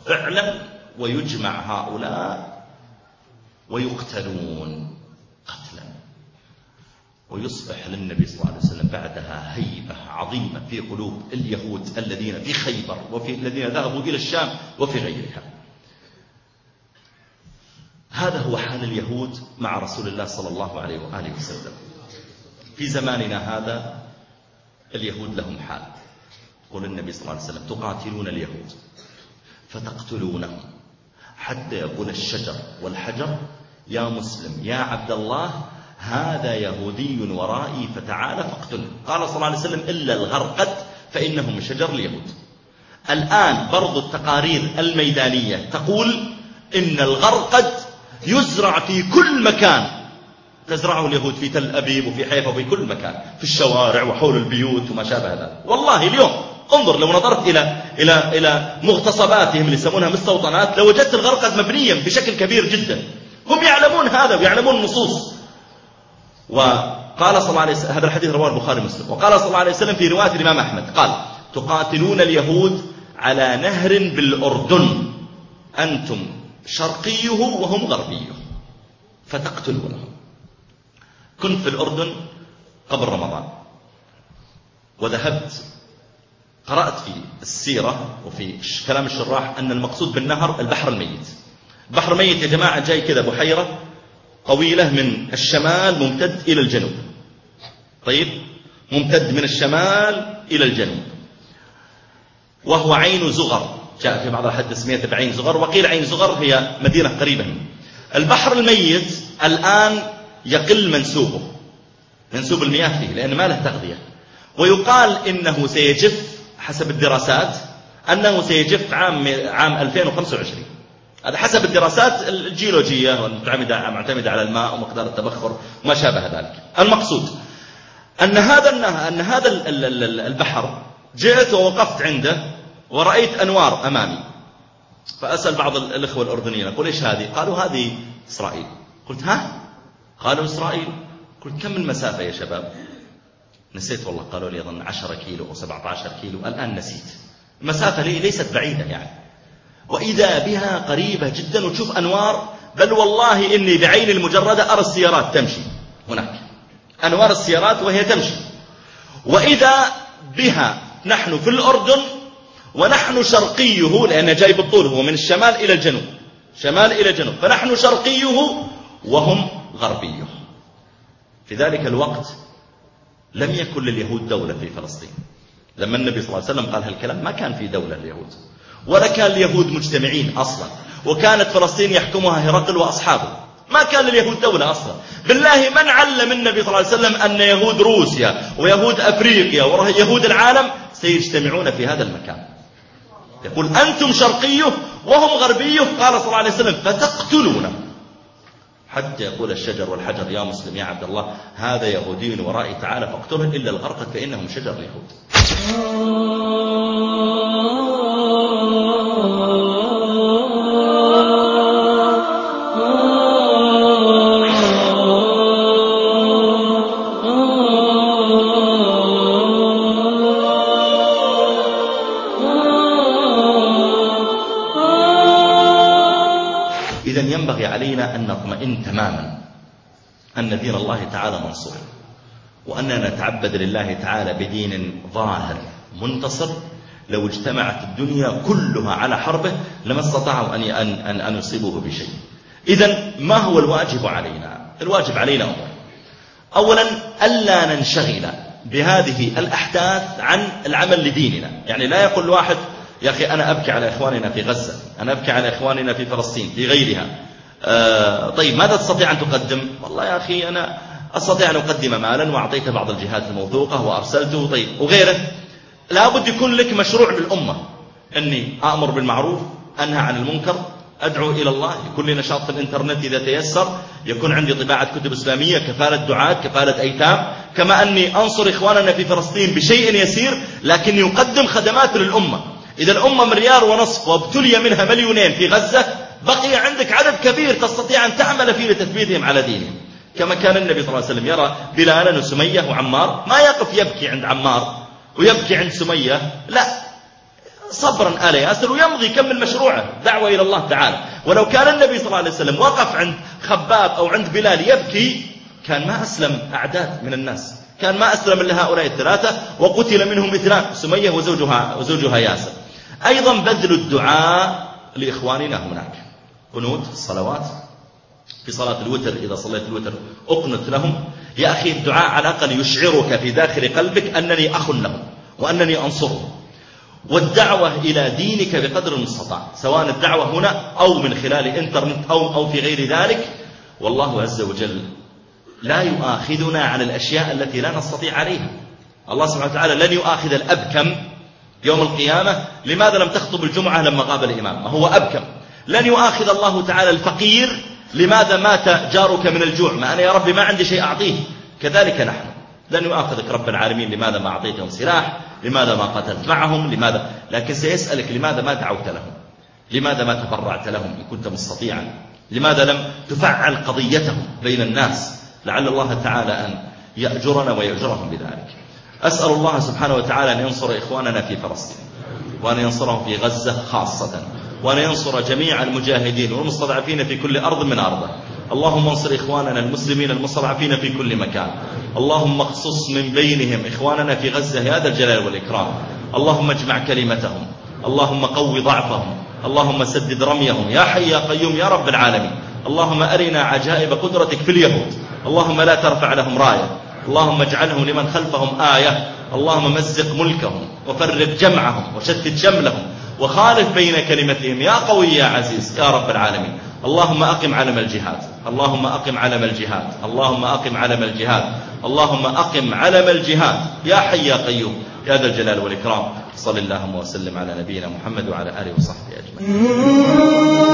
فعلا ويجمع هؤلاء ويقتلون قتلا ويصبح للنبي صلى الله عليه وسلم بعدها هيبة عظيمة في قلوب اليهود الذين في خيبر وفي الذين ذهبوا إلى الشام وفي غيرها. هذا هو حال اليهود مع رسول الله صلى الله عليه وآله وسلم. في زماننا هذا اليهود لهم حال. قول النبي صلى الله عليه وسلم: تقاتلون اليهود فتقتلونهم حتى يقول الشجر والحجر يا مسلم يا عبد الله هذا يهودي ورائي فتعال فاقتله. قال صلى الله عليه وسلم: إلا الغرقد فإنهم من شجر اليهود. الآن برضو التقارير الميدانية تقول إن الغرقد يزرع في كل مكان، تزرعه اليهود في تل أبيب وفي حيفا وفي كل مكان، في الشوارع وحول البيوت وما شابه ذلك. والله اليوم انظر لو نظرت إلى مغتصباتهم اللي يسمونها مستوطنات لوجدت الغرقد مبنيا بشكل كبير جدا. هم يعلمون هذا ويعلمون النصوص. وقال صلى الله عليه وسلم، هذا الحديث رواه البخاري ومسلم، وقال صلى الله عليه وسلم في رواية الإمام أحمد قال: تقاتلون اليهود على نهر بالأردن أنتم شرقيه وهم غربيه فتقتلونهم. كنت في الأردن قبل رمضان وذهبت قرأت في السيرة وفي كلام الشراح أن المقصود بالنهر البحر الميت. البحر الميت يا جماعة جاي كذا بحيرة طويلة من الشمال ممتد إلى الجنوب. طيب، ممتد من الشمال إلى الجنوب، وهو عين زغر. جاء في بعض الحديث تسميته بعين زغر، وقيل عين زغر هي مدينة قريبة منه. البحر الميت الآن يقل منسوب المياه فيه لأن ما له تغذية، ويقال إنه سيجف حسب الدراسات أنه سيجف عام 2025. هذا حسب الدراسات الجيولوجية والمعتمدة على الماء ومقدار التبخر وما شابه ذلك. المقصود أن هذا البحر جئت ووقفت عنده ورأيت أنوار أمامي، فأسأل بعض الإخوة الأردنيين أقول: إيش هذه؟ قالوا: هذه إسرائيل. قلت: ها؟ قالوا: إسرائيل. قلت: كم المسافة يا شباب؟ نسيت والله، قالوا لي أظن 10 كيلو أو 17 كيلو، الآن نسيت. المسافة ليست بعيدة يعني، وإذا بها قريبة جدا وتشوف أنوار، بل والله إني بعين المجردة أرى السيارات تمشي هناك، أنوار السيارات وهي تمشي. وإذا بها نحن في الأردن ونحن شرقيه، لأنه جاي بالطول، هو من الشمال إلى الجنوب، شمال إلى جنوب، فنحن شرقيه وهم غربيه. في ذلك الوقت لم يكن لليهود دولة في فلسطين. لما النبي صلى الله عليه وسلم قال هالكلام ما كان في دولة لليهود، ولا كان اليهود مجتمعين أصلا، وكانت فلسطين يحكمها هرقل وأصحابه. ما كان لليهود دولة أصلا. بالله من علم النبي صلى الله عليه وسلم أن يهود روسيا ويهود أفريقيا ويهود العالم سيجتمعون في هذا المكان؟ يقول: أنتم شرقيه وهم غربيه. قال صلى الله عليه وسلم: فتقتلونه حتى يقول الشجر والحجر يا مسلم يا عبد الله هذا يهودي ورائي تعالى فاقتله، إلا الغرقد فإنهم شجر اليهود. إذن ينبغي علينا أن نطمئن تماما أن دين الله تعالى منصور، وأننا نتعبد لله تعالى بدين ظاهر منتصر. لو اجتمعت الدنيا كلها على حربه لما استطاعوا أن يصيبوه بشيء. إذن ما هو الواجب علينا؟ الواجب علينا أمور. أولا ألا ننشغل بهذه الأحداث عن العمل لديننا. يعني لا يقول الواحد: يا أخي أنا أبكي على إخواننا في غزة، أنا أبكي على إخواننا في فلسطين في غيرها. طيب ماذا تستطيع أن تقدم؟ والله يا أخي أنا أستطيع أن أقدم مالا وأعطيت بعض الجهات الموثوقة وأرسلته. طيب وغيره. لابد يكون لك مشروع للأمة، أني أأمر بالمعروف أنهى عن المنكر، أدعو إلى الله، يكون لي نشاط في الإنترنت إذا تيسر، يكون عندي طباعة كتب إسلامية، كفالة دعاة، كفالة أيتام، كما أني أنصر إخواننا في فلسطين بشيء يسير لكن يقدم خدمات للأمة. إذا الأمة 1.5 مليار وابتلي منها 2 مليون في غزة، بقي عندك عدد كبير تستطيع أن تعمل فيه لتثبيتهم على دينهم. كما كان النبي صلى الله عليه وسلم يرى بلالا وسمية وعمار، ما يقف يبكي عند عمار ويبكي عند سمية، لا، صبرا آل ياسر ويمضي يكمل مشروعه دعوة إلى الله تعالى. ولو كان النبي صلى الله عليه وسلم وقف عند خباب أو عند بلال يبكي كان ما أسلم أعداد من الناس، كان ما أسلم إلا هؤلاء الثلاثة، وقتل منهم 2، سمية وزوجها ياسر. أيضا بذل الدعاء لإخواننا هناك، قنوت في الصلوات، في صلاة الوتر إذا صليت الوتر أقنت لهم. يا أخي الدعاء على الأقل يشعرك في داخل قلبك أنني أخ لهم وأنني أنصرهم. والدعوة إلى دينك بقدر المستطاع، سواء الدعوة هنا أو من خلال إنترنت أو في غير ذلك. والله عز وجل لا يؤاخذنا عن الأشياء التي لا نستطيع عليها. الله سبحانه وتعالى لن يؤاخذ الأبكم يوم القيامة لماذا لم تخطب الجمعة لما غاب الإمام، ما هو أبكم. لن يؤاخذ الله تعالى الفقير لماذا مات جارك من الجوع، ما أنا يا ربي ما عندي شيء أعطيه. كذلك نحن لن يؤاخذك رب العالمين لماذا ما أعطيتهم سلاح، لماذا ما قتلت معهم، لماذا، لكن سيسألك لماذا ما دعوت لهم، لماذا ما تبرعت لهم إن كنت مستطيعا، لماذا لم تفعل قضيتهم بين الناس، لعل الله تعالى أن يأجرنا ويأجرهم بذلك. أسأل الله سبحانه وتعالى أن ينصر إخواننا في فلسطين، وأن ينصرهم في غزة خاصة، وأن ينصر جميع المجاهدين والمستضعفين في كل أرض من أرضه. اللهم انصر إخواننا المسلمين المستضعفين في كل مكان، اللهم اخصص من بينهم إخواننا في غزة يا ذا الجلال والإكرام. اللهم اجمع كلمتهم، اللهم قو ضعفهم، اللهم سدد رميهم يا حي يا قيوم يا رب العالمين. اللهم أرنا عجائب قدرتك في اليهود، اللهم لا ترفع لهم راية، اللهم اجعلهم لمن خلفهم آية. اللهم مزق ملكهم وفرق جمعهم وشتت شملهم وخالف بين كلمتهم يا قوي يا عزيز يا رب العالمين. اللهم أقم علم الجهاد، اللهم أقم علم الجهاد، اللهم أقم علم الجهاد، اللهم أقم علم الجهاد يا حي يا قيوم يا ذا الجلال والإكرام. صل اللهم وسلم على نبينا محمد وعلى آله وصحبه أجمعين.